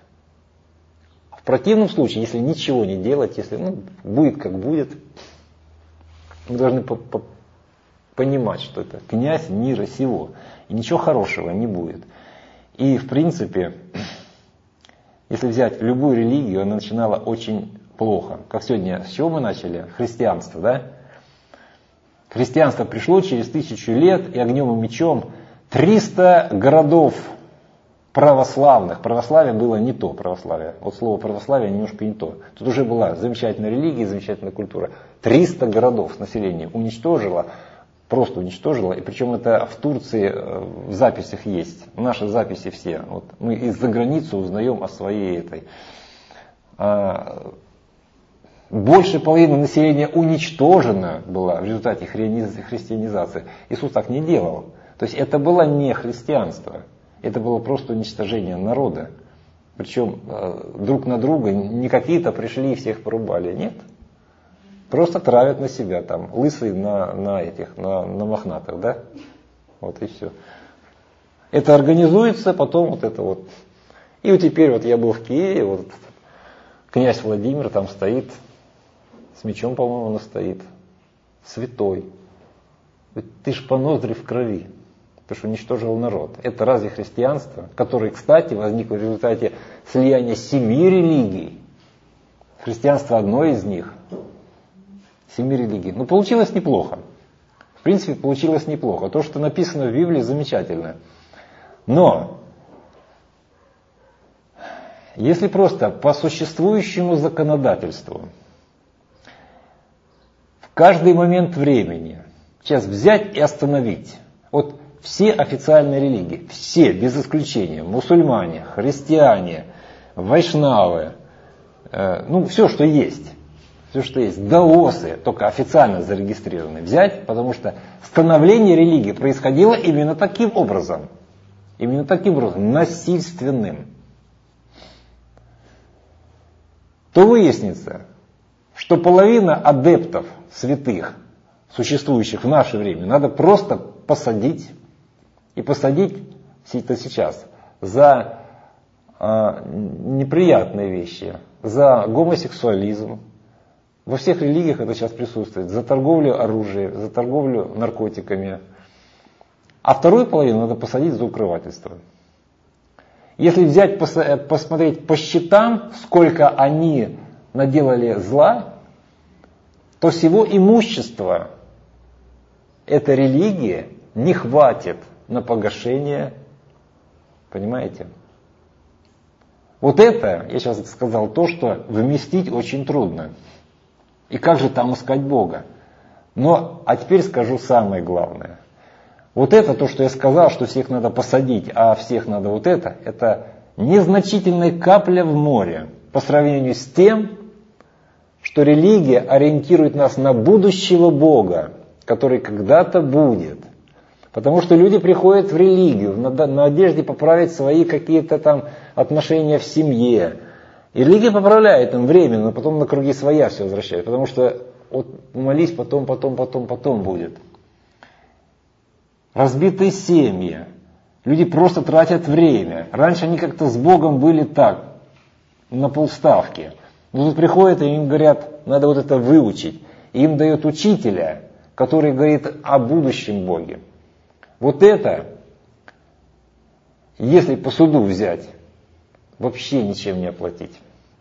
В противном случае, если ничего не делать, если ну, будет как будет, мы должны по- по- понимать, что это князь мира сего. И ничего хорошего не будет. И в принципе, если взять любую религию, она начинала очень плохо. Как сегодня, с чего мы начали? Христианство, да? Христианство пришло через тысячу лет, и огнем и мечом триста городов православных. Православие было не то православие. Вот слово православие немножко не то. Тут уже была замечательная религия, замечательная культура. триста городов с населением уничтожило, просто уничтожило. И причем это в Турции в записях есть. Наши записи все. Вот мы из-за границы узнаем о своей этой. Больше половины населения уничтожено было в результате христианизации. Иисус так не делал. То есть это было не христианство. Это было просто уничтожение народа. Причем друг на друга не какие-то пришли и всех порубали. Нет. Просто травят на себя там. Лысые на, на этих, на, на мохнатых, да? Вот и все. Это организуется, потом вот это вот. И вот теперь вот я был в Киеве, вот князь Владимир там стоит. С мечом, по-моему, он стоит. Святой. Ты ж по ноздри в крови. Ты ж уничтожил народ. Это разве христианство, которое, кстати, возникло в результате слияния семи религий. Христианство одно из них. Семи религий. Ну, получилось неплохо. В принципе, получилось неплохо. То, что написано в Библии, замечательно. Но, если просто по существующему законодательству, каждый момент времени сейчас взять и остановить. Вот все официальные религии, все без исключения, мусульмане, христиане, вайшнавы, э, ну все, что есть, все, что есть, даосы, только официально зарегистрированы, взять, потому что становление религии происходило именно таким образом, именно таким образом, насильственным. То выяснится, что половина адептов святых, существующих в наше время, надо просто посадить, и посадить это сейчас за э, неприятные вещи, за гомосексуализм. Во всех религиях это сейчас присутствует, за торговлю оружием, за торговлю наркотиками. А вторую половину надо посадить за укрывательство. Если взять, посмотреть по счетам, сколько они наделали зла, то всего имущества этой религии не хватит на погашение, понимаете? Вот это, я сейчас сказал, то, что вместить очень трудно. И как же там искать Бога? Но, а теперь скажу самое главное. Вот это, то, что я сказал, что всех надо посадить, а всех надо вот это, это незначительная капля в море по сравнению с тем, что религия ориентирует нас на будущего Бога, который когда-то будет. Потому что люди приходят в религию в надежде поправить свои какие-то там отношения в семье. И религия поправляет им временно, но потом на круги своя все возвращает. Потому что вот молись, потом, потом, потом, потом будет. Разбитые семьи. Люди просто тратят время. Раньше они как-то с Богом были так, на полставки. Но тут приходят и им говорят, надо вот это выучить. И им дают учителя, который говорит о будущем Боге. Вот это, если по суду взять, вообще ничем не оплатить.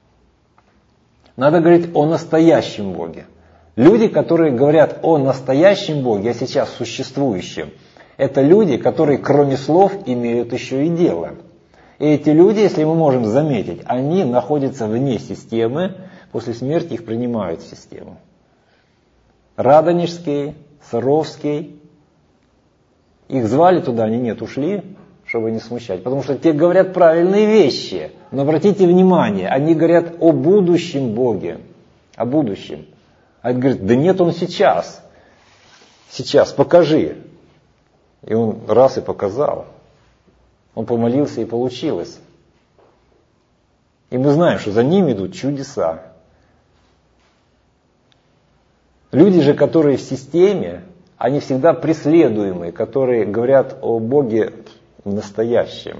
Надо говорить о настоящем Боге. Люди, которые говорят о настоящем Боге, а сейчас существующем, Это люди, которые кроме слов имеют еще и дело. И эти люди, если мы можем заметить, они находятся вне системы, после смерти их принимают в систему. Радонежский, Саровский, их звали туда, они нет, ушли, чтобы не смущать. Потому что те говорят правильные вещи. Но обратите внимание, они говорят о будущем Боге. О будущем. А он говорит, да нет, он сейчас. Сейчас, покажи. И он раз и показал. Он помолился и получилось. И мы знаем, что за ним идут чудеса. Люди же, которые в системе, они всегда преследуемые, которые говорят о Боге настоящем.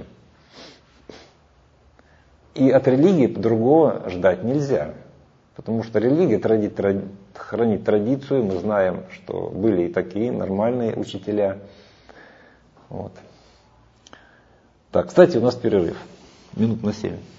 И от религии другого ждать нельзя. Потому что религия тради, тради, хранит традицию. Мы знаем, что были и такие нормальные учителя. Вот. Так, кстати, у нас перерыв. Минут на семь.